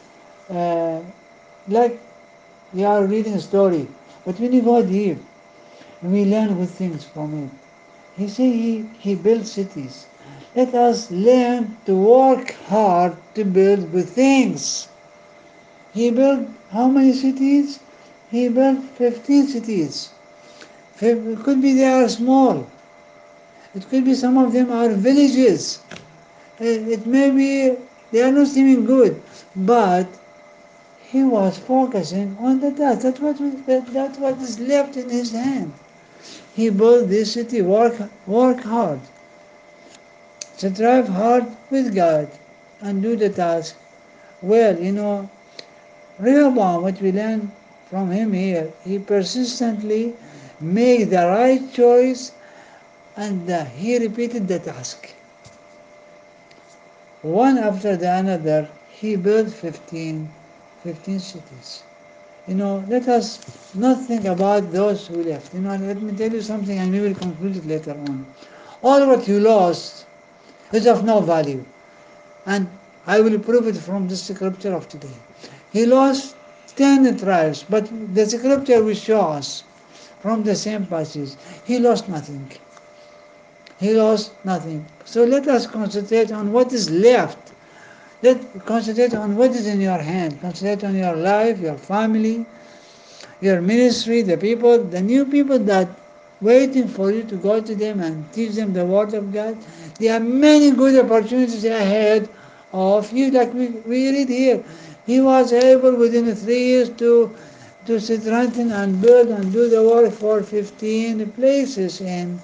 uh, like you are reading a story. But when you go deep, We learn good things from it. He said he built cities. Let us learn to work hard to build good things. He built how many cities? He built 15 cities. It could be they are small. It could be some of them are villages. It may be they are not seeming good, but he was focusing on the task. That's what is left in his hand. He built this city. Work hard. Strive hard with God and do the task well. Rehoboam, what we learn from him here, he persistently made the right choice and he repeated the task. One after the another, he built 15 cities. Let us not think about those who left. Let me tell you something and we will conclude it later on. All what you lost is of no value. And I will prove it from the scripture of today. He lost 10 tribes, but the scripture will show us from the same passage, he lost nothing. He lost nothing. So let us concentrate on what is left. Concentrate on what is in your hand. Concentrate on your life, your family, your ministry, the people, the new people that waiting for you to go to them and teach them the word of God. There are many good opportunities ahead of you, like we read here. He was able within 3 years to strengthen and build and do the work for 15 places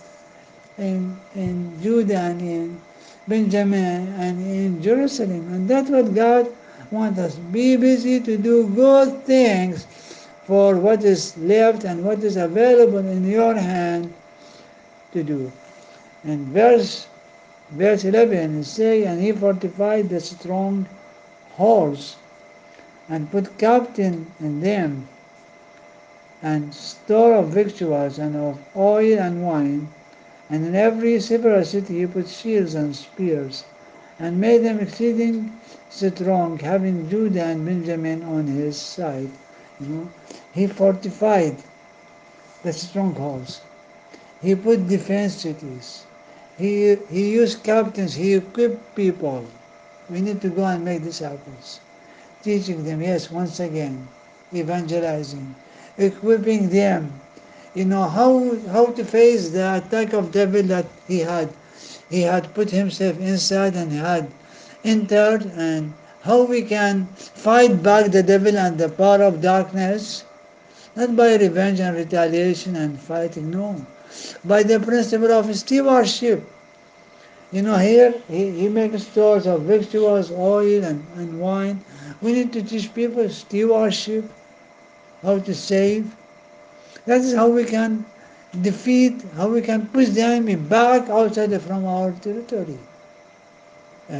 in Judah and in Benjamin and in Jerusalem. And that's what God wants us. Be busy to do good things for what is left and what is available in your hand to do. And verse 11 is saying, and he fortified the strong halls and put captain in them and store of victuals and of oil and wine. And in every separate city he put shields and spears, and made them exceeding strong, having Judah and Benjamin on his side. You know, he fortified the strongholds. He put defense cities. He used captains. He equipped people. We need to go and make this happen. Teaching them, yes, once again, evangelizing, equipping them. How to face the attack of devil that he had. He had put himself inside and had entered, and how we can fight back the devil and the power of darkness, not by revenge and retaliation and fighting, no, by the principle of stewardship. Here he makes stores of vegetables, oil, and wine. We need to teach people stewardship, how to save. That is how we can defeat, how we can push the enemy back outside from our territory. Uh,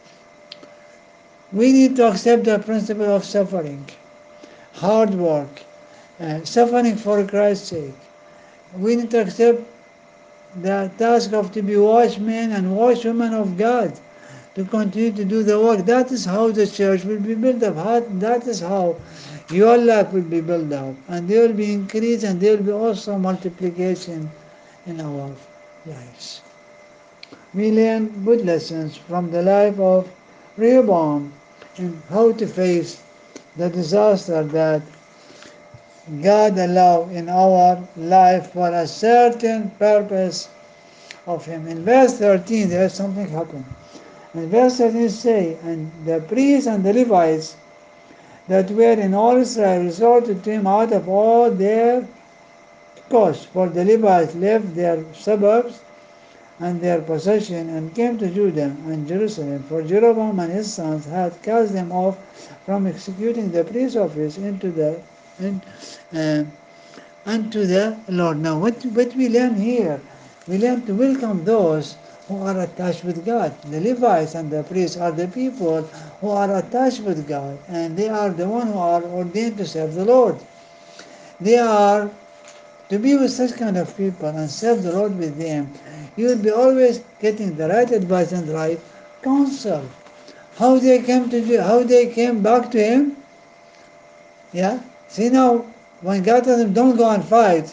we need to accept the principle of suffering, hard work, suffering for Christ's sake. We need to accept the task of to be watchmen and watchwomen of God, to continue to do the work. That is how the church will be built up. That is how your life will be built up. And there will be increase and there will be also multiplication in our lives. We learn good lessons from the life of Rehoboam and how to face the disaster that God allowed in our life for a certain purpose of Him. In verse 13, there is something happened. In verse 13 say, and the priests and the Levites that were in all Israel resorted to him out of all their coasts, for the Levites left their suburbs and their possession and came to Judah and Jerusalem, for Jeroboam and his sons had cast them off from executing the priest's office in, uh, unto the Lord. Now, what we learn here, we learn to welcome those who are attached with God. The Levites and the priests are the people who are attached with God, and they are the ones who are ordained to serve the Lord. They are to be with such kind of people and serve the Lord with them. You will be always getting the right advice and right counsel. How they came back to Him. Yeah. See now, when God tells them don't go and fight,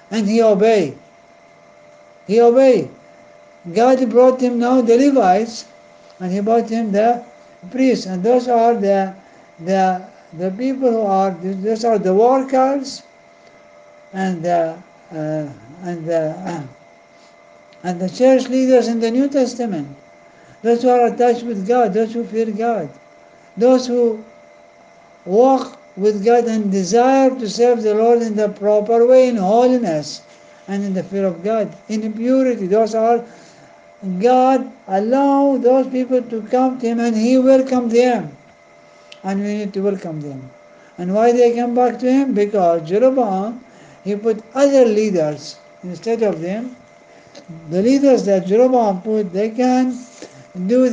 and he obeyed. He obeyed. God brought him now the Levites, and he brought him the priests, and those are the the people who are those are the workers and uh, and the and the church leaders in the New Testament. Those who are attached with God, those who fear God, those who walk with God and desire to serve the Lord in the proper way, in holiness and in the fear of God, in purity. Those are God allow those people to come to Him, and He welcomed them, and we need to welcome them. And why they come back to Him? Because Jeroboam, he put other leaders instead of them. The leaders that Jeroboam put, they can do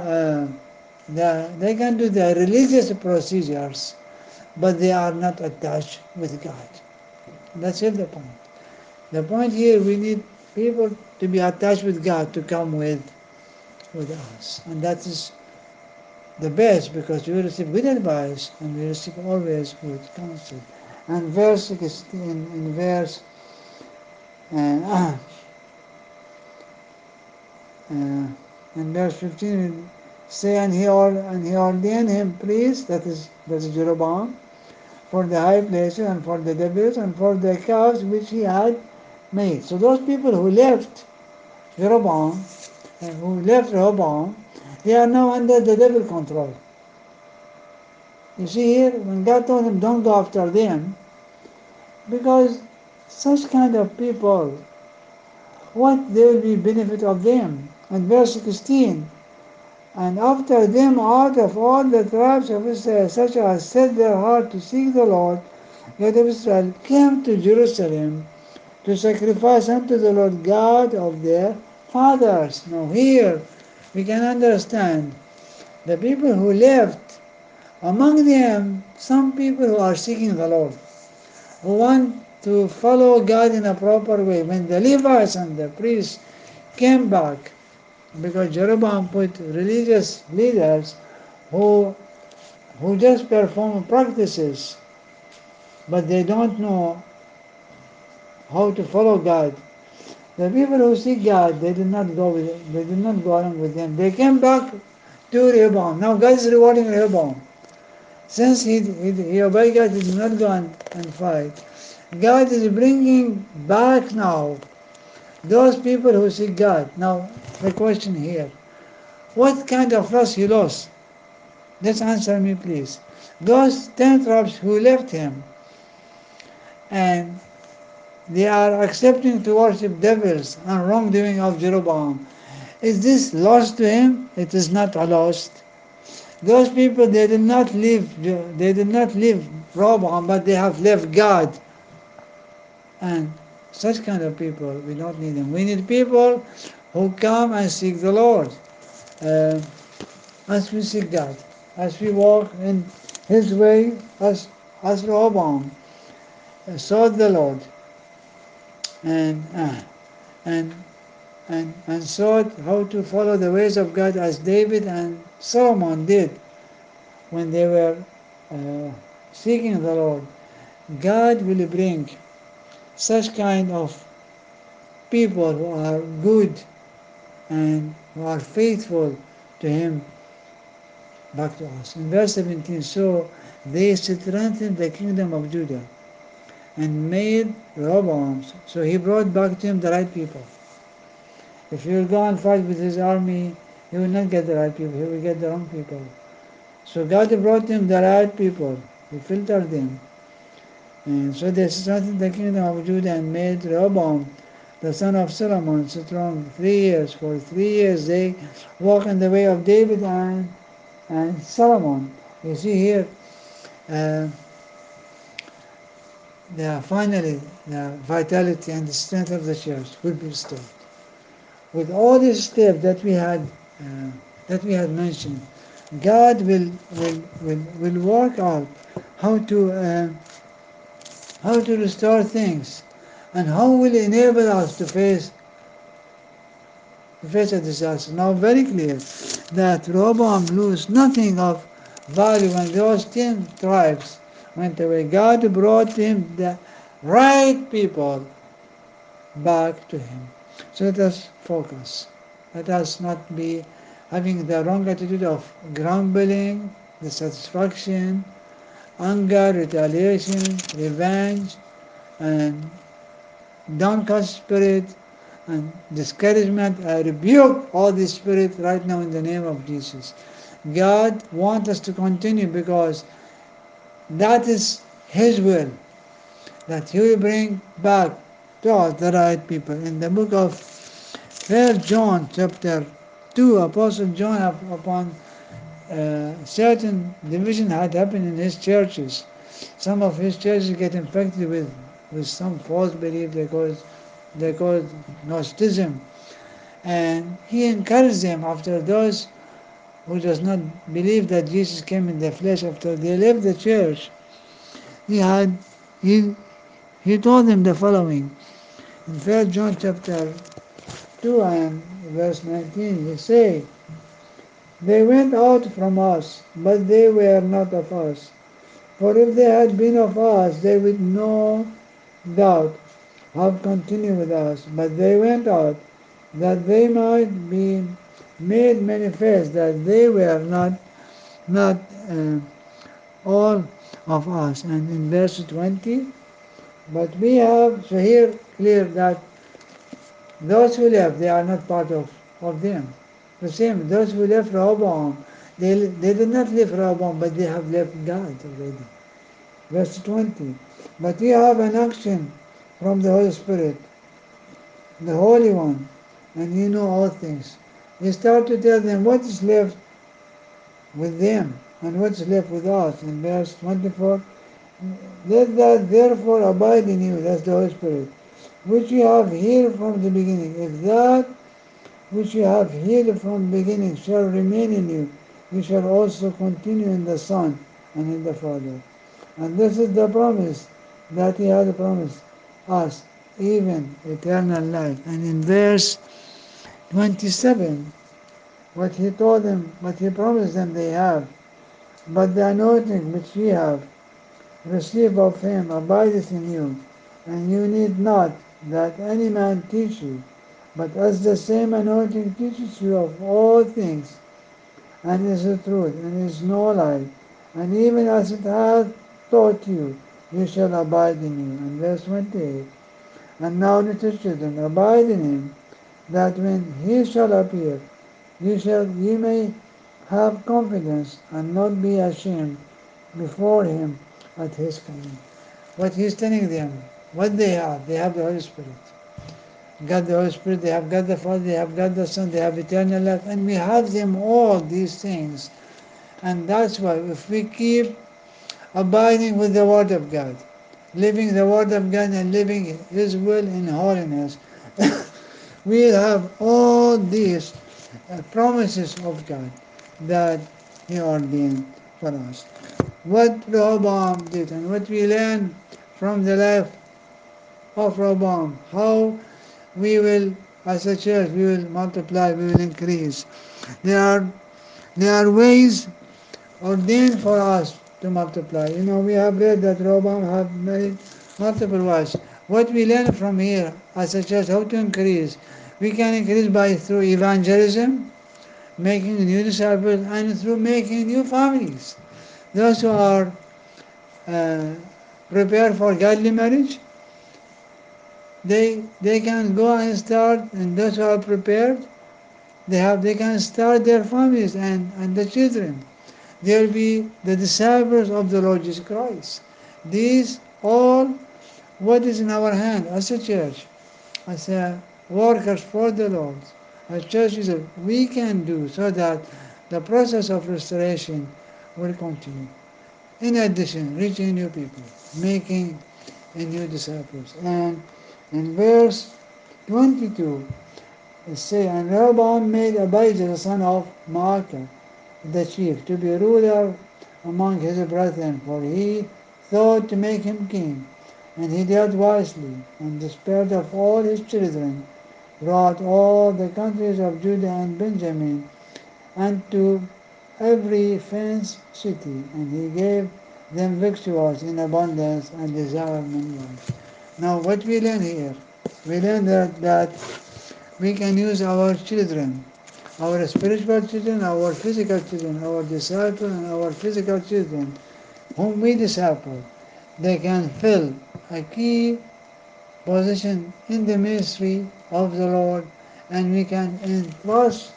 they can do the religious procedures, but they are not attached with God. That's it, the point. The point here, we need people to be attached with God to come with us, and that is the best, because we receive good advice and we receive always good counsel. And verse 16, uh, in verse 15, we say, and he ordained him priest, that is Jeroboam, for the high places and for the devils and for the calves which he had made. So those people who left Jeroboam and who left Rehoboam, they are now under the devil control. You see here, when God told him, don't go after them, because such kind of people, what there will be benefit of them? And verse 16, and after them out of all the tribes of Israel, such as set their heart to seek the Lord, God of Israel, came to Jerusalem to sacrifice unto the Lord God of their fathers. Now here we can understand the people who left, among them some people who are seeking the Lord, who want to follow God in a proper way. When the Levites and the priests came back, because Jeroboam put religious leaders who just perform practices, but they don't know how to follow God. The people who seek God, they did not go along with them. They came back to Rehoboam. Now God is rewarding Rehoboam. Since he obeyed God, he did not go and fight. God is bringing back now those people who seek God. Now, the question here, what kind of loss he lost? Just answer me, please. Those 10 tribes who left him, and they are accepting to worship devils and wrongdoing of Jeroboam. Is this lost to him? It is not a lost. Those people, they did not leave Rehoboam, but they have left God. And such kind of people, we don't need them. We need people who come and seek the Lord. Uh, as we seek God, as we walk in His way, as Rehoboam sought the Lord, and and and sought how to follow the ways of God, as David and Solomon did when they were uh, seeking the Lord. God will bring such kind of people who are good and who are faithful to Him back to us. In verse 17, so they strengthened the kingdom of Judah and made Rehoboam. So he brought back to him the right people. If he will go and fight with his army, he will not get the right people, he will get the wrong people. So God brought him the right people, he filtered them. And so they strengthened the kingdom of Judah and made Rehoboam, the son of Solomon, strong 3 years. For 3 years they walked in the way of David and Solomon. You see here, uh, finally, the vitality and the strength of the church will be restored. With all these steps that we had mentioned, God will work out how to restore things, and how will enable us to face a disaster. Now, very clear that Rehoboam lose nothing of value when those 10 tribes went away. God brought him the right people back to Him. So let us focus. Let us not be having the wrong attitude of grumbling, dissatisfaction, anger, retaliation, revenge, and downcast spirit and discouragement. I rebuke all this spirit right now in the name of Jesus. God wants us to continue because that is His will, that He will bring back to us the right people. In the book of 1 John chapter 2, Apostle John, upon certain division had happened in his churches. Some of his churches get infected with some false belief they call it Gnosticism. And he encouraged them after those who does not believe that Jesus came in the flesh after they left the church. He had he he told them the following in 1 John chapter 2 and verse 19. He said, "They went out from us, but they were not of us. For if they had been of us, they would no doubt have continued with us. But they went out, that they might be made manifest that they were not uh, all of us." And in verse 20, but we have, so here clear that those who left, they are not part of them. The same, those who left Rehoboam, they did not leave Rehoboam, but they have left God already. Verse 20, but we have an action from the Holy Spirit, the Holy One, and you know all things. He started to tell them what is left with them and what is left with us. In verse 24, let that therefore abide in you, that's the Holy Spirit, which you have heard from the beginning. If that which you have heard from the beginning shall remain in you, you shall also continue in the Son and in the Father. And this is the promise that He had promised us, even eternal life. And in verse 27, what He told them, what He promised them they have, but the anointing which ye have received of Him abideth in you, and you need not that any man teach you, but as the same anointing teaches you of all things, and is the truth, and is no lie, and even as it hath taught you, you shall abide in you. And verse 28, and now, little children, abide in Him, that when He shall appear, ye may have confidence and not be ashamed before Him at His coming. What He's telling them, what they have the Holy Spirit. God the Holy Spirit, they have God the Father, they have God the Son, they have eternal life, and we have them all, these things. And that's why if we keep abiding with the Word of God, living the Word of God and living His will in holiness, we'll have all these promises of God that He ordained for us. What Rehoboam did and what we learn from the life of Rehoboam, how we will, as a church, we will multiply, we will increase. There are there are ways ordained for us to multiply. We have read that Rehoboam have made multiple wives. What we learn from here as a church, how to increase, we can increase by through evangelism, making new disciples, and through making new families. Those who are uh, prepared for godly marriage, they can go and start, and those who are prepared, they can start their families and the children. They will be the disciples of the Lord Jesus Christ. These all what is in our hand as a church, as a workers for the Lord, as churches, we can do so that the process of restoration will continue. In addition, reaching new people, making new disciples. And in verse 22, it says, and Rehoboam made Abijah the son of Maacah the chief to be ruler among his brethren, for he thought to make him king. And he dealt wisely, and despaired of all his children, brought all the countries of Judah and Benjamin, and to every fenced city, and he gave them victuals in abundance, and desired many wives. Now, what we learn here, We learn that we can use our children, our spiritual children, our physical children, our disciples, and our physical children, whom we disciple. They can fill a key position in the ministry of the Lord, and we can entrust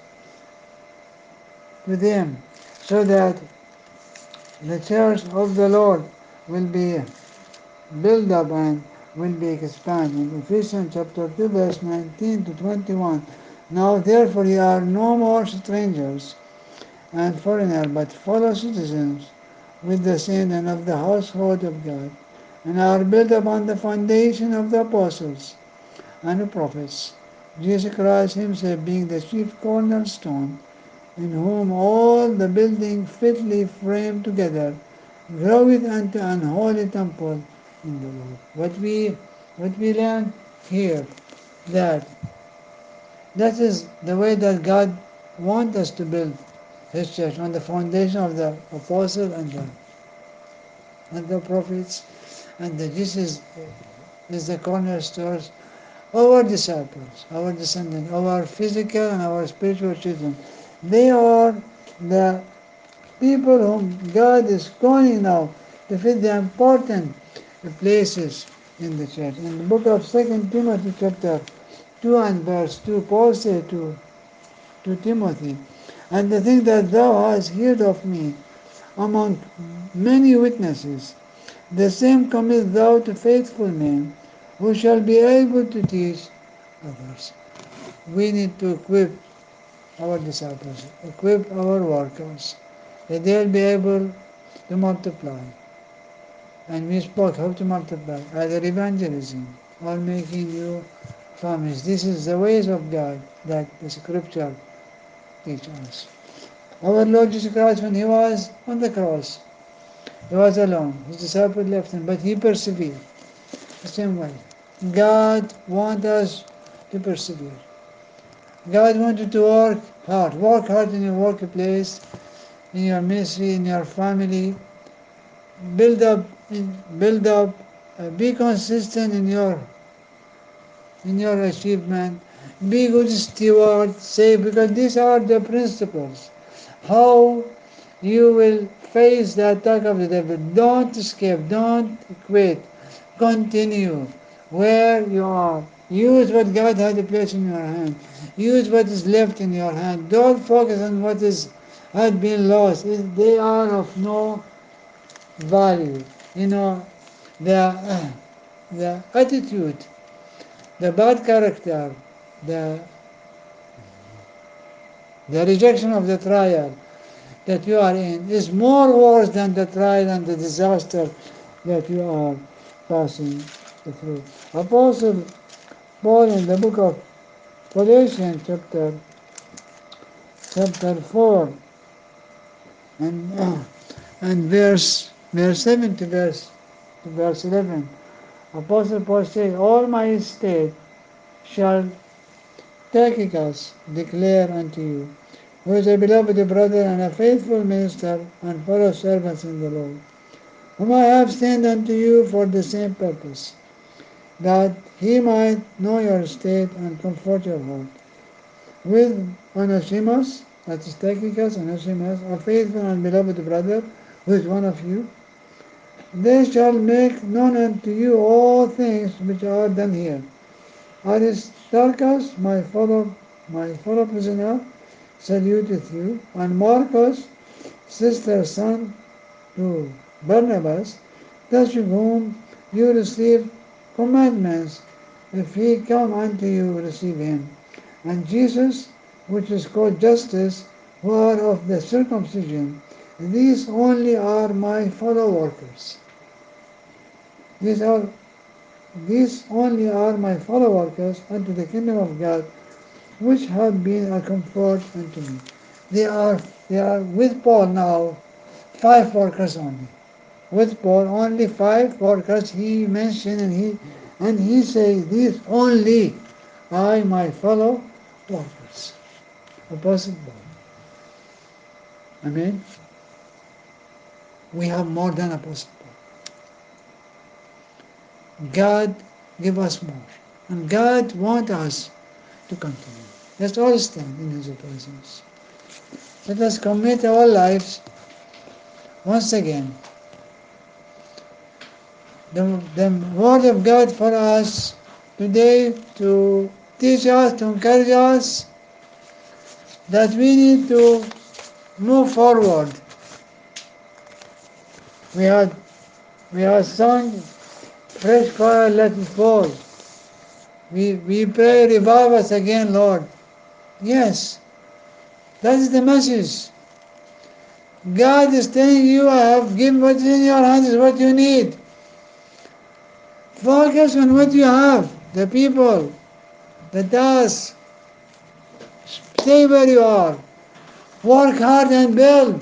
to them so that the church of the Lord will be built up and will be expanded. In Ephesians chapter 2, verse 19 to 21. Now therefore ye are no more strangers and foreigners, but fellow citizens with the saints and of the household of God, and are built upon the foundation of the apostles and the prophets, Jesus Christ himself being the chief cornerstone, in whom all the building fitly framed together groweth unto an holy temple in the Lord. What we learn here, that that is the way that God wants us to build his church, on the foundation of the apostles and the prophets, and that Jesus is the cornerstone. Our disciples, our descendants, our physical and our spiritual children, they are the people whom God is calling now to fill the important places in the church. In the book of 2 Timothy chapter 2 and verse 2, Paul said to Timothy, and the thing that thou hast heard of me among many witnesses, the same commit thou to faithful men, who shall be able to teach others. We need to equip our disciples, equip our workers, that they'll be able to multiply. And we spoke how to multiply, either evangelism or making new families. This is the ways of God that the scripture teaches us. Our Lord Jesus Christ, when he was on the cross, he was alone. His disciples left him, but he persevered the same way. God wants us to persevere. God wants you to work hard. Work hard in your workplace, in your ministry, in your family. Build up, build up. Be consistent in your achievement. Be good steward. Say, because these are the principles. How you will face the attack of the devil. Don't escape. Don't quit. Continue where you are. Use what God had placed in your hand. Use what is left in your hand. Don't focus on what is had been lost. They are of no value. You know, the the attitude, the bad character, the the rejection of the trial that you are in is more worse than the trial and the disaster that you are passing through. Apostle Paul in the book of Colossians chapter 4 and and verse 7 to verse 11, Apostle Paul says, all my estate shall Tychicus declare unto you, who is a beloved brother and a faithful minister and fellow servants in the Lord, whom I have sent unto you for the same purpose, that he might know your state and comfort your heart. With Onesimus, that is Tychicus, Onesimus, a faithful and beloved brother, who is one of you, they shall make known unto you all things which are done here. Aristarchus, my fellow prisoner, saluteth you, and Marcus, sister's son to Barnabas, touch whom you receive commandments. If he come unto you, receive him. And Jesus, which is called Justus, who are of the circumcision, these only are my fellow workers. These are these only are my fellow workers unto the kingdom of God, which have been a comfort unto me. They are they are with Paul now 5 workers only. With Paul only 5 workers he mentioned, and he says these only are my fellow workers. Apostle Paul. Amen. We have more than Apostle Paul. God give us more. And God wants us to continue. Let's all stand in His presence. Let us commit our lives once again. The Word of God for us today to teach us, to encourage us that we need to move forward. We had sung fresh fire let it fall. We pray revive us again, Lord. Yes, that is the message. God is telling you, I have given what's in your hands is what you need. Focus on what you have, the people, the task. Stay where you are. Work hard and build.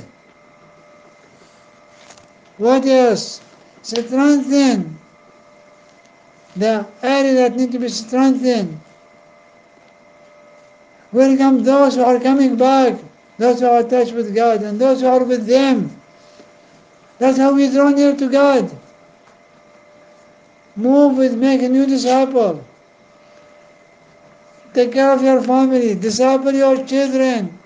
What else? Strengthen the area that need to be strengthened. Welcome those who are coming back, those who are touched with God, and those who are with them. That's how we draw near to God. Move with make a new disciple. Take care of your family. Disciple your children.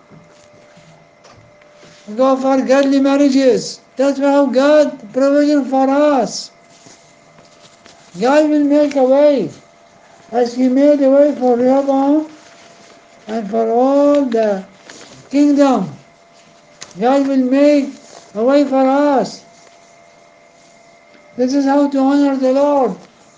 Go for godly marriages. That's how God provision for us. God will make a way, as He made a way for Rehoboam and for all the kingdom. God will make a way for us. This is how to honor the Lord.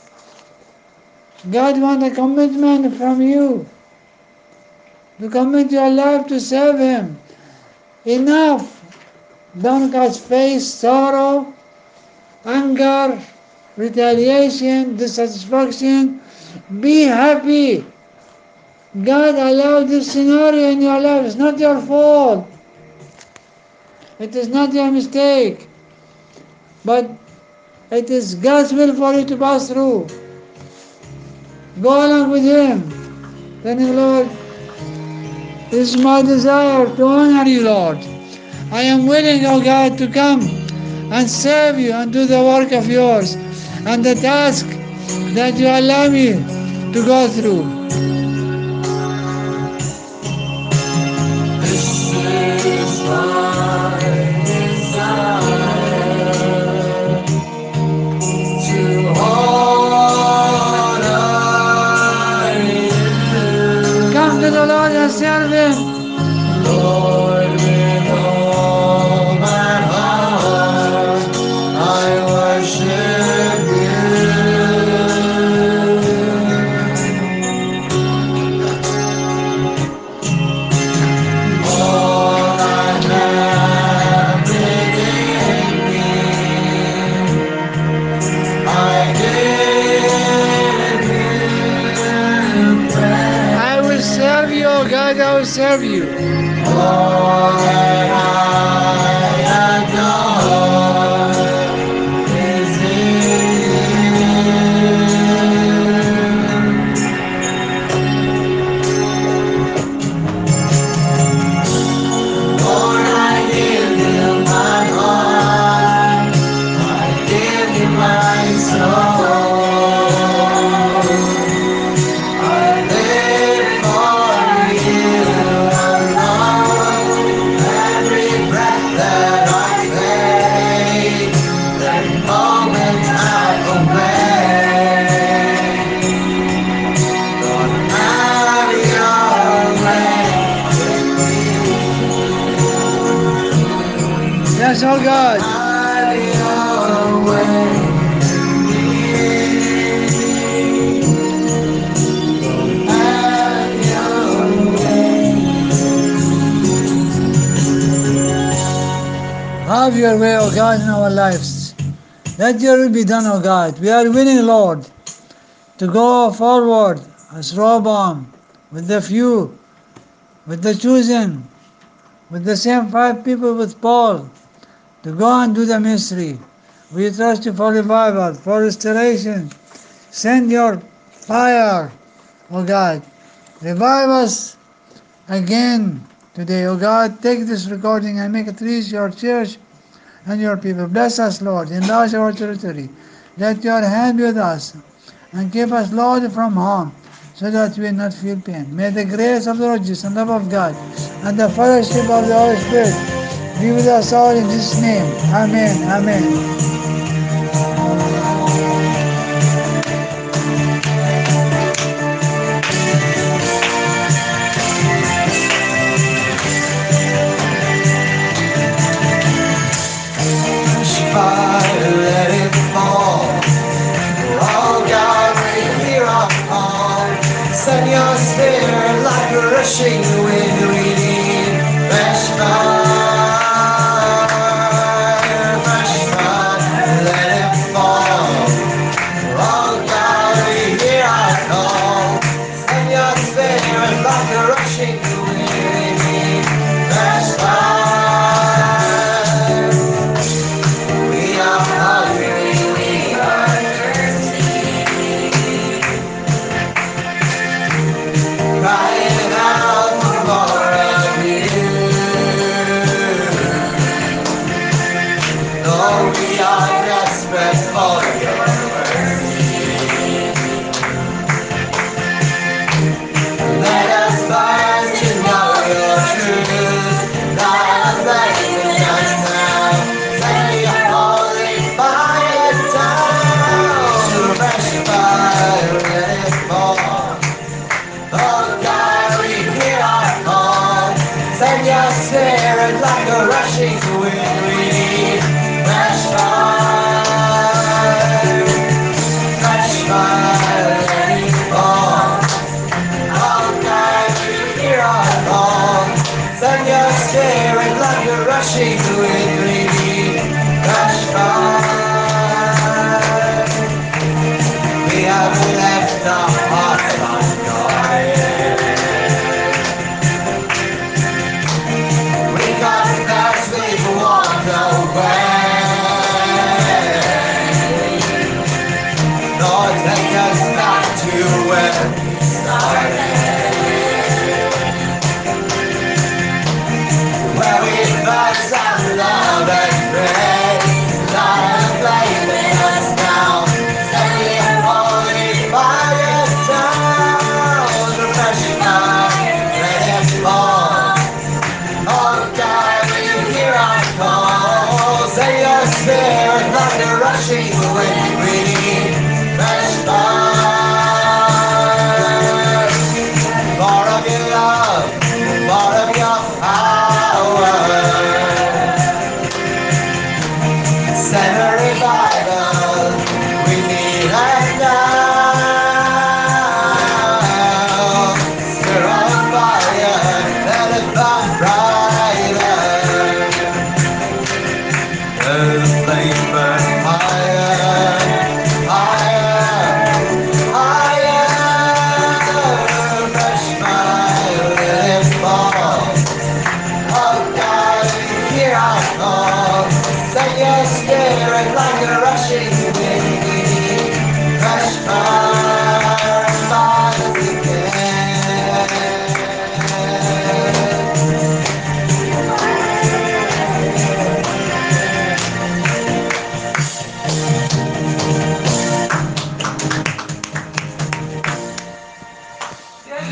God wants a commitment from you to commit your life to serve Him. Enough. Don't cause face sorrow, anger, retaliation, dissatisfaction. Be happy. God allowed this scenario in your life. It's not your fault. It is not your mistake. But it is God's will for you to pass through. Go along with Him. Telling Lord, this is my desire to honor you, Lord. I am willing, O God, to come and serve you and do the work of yours and the task that you allow me to go through. This is my desire to honor you. Come to the Lord and serve Him. Lord, with all my heart, I worship you. All I have within me, I give you praise. I will serve you, O God, I will serve you. All that I adore is in you. Lord, I give you my heart, I give you my soul. I live for you alone. Every breath that I take, every moment I obey. Lord, have your way. Yes, O God. Have your way. Have your way. Have your way, O God, in our lives. Let your will be done, O God. We are willing, Lord, to go forward as Rehoboam, with the few, with the chosen, with the same 5 people with Paul, to go and do the ministry. We trust you for revival, for restoration. Send your fire, O God. Revive us again today, O God. Take this recording and make it reach your church and your people. Bless us, Lord. Enlarge our territory. Let your hand be with us. and keep us, Lord, from harm, so that we will not feel pain. May the grace of the Lord Jesus and love of God and the fellowship of the Holy Spirit be with us all in Jesus' name. Amen. Amen. Fire, let it fall. Oh God, we hear our call. Send your spirit like a rushing wind. We need fresh fire, let it fall. Oh God, we hear our call. Send your spirit like a rushing wind. We need fresh fire. We are hungry, we are crying out for more of you. Lord, we are desperate for your mercy. Let us burn to know your truth. Light a flame in us now. Send your holy fire down. Fresh fire, let it fall. Oh God, we hear our call. Send your spirit like a rushing wind. We need fresh fire, let it fall. Oh God, we hear our call. Send your spirit like a rushing wind. We need fresh fire. We have left our hearts unguarded. We got past, we've walked away. Lord, take us back to where we started. Where we first fell in love and prayed. Light a flame in us now. Send your holy fire down. The fresh fire, let it fall. Oh God, we hear our call. Send your spirit like a rushing wind. We need fresh fire. More of your love, more of your power. Send a revival, we need it now. Stir on fire, let it burn brighter. The flame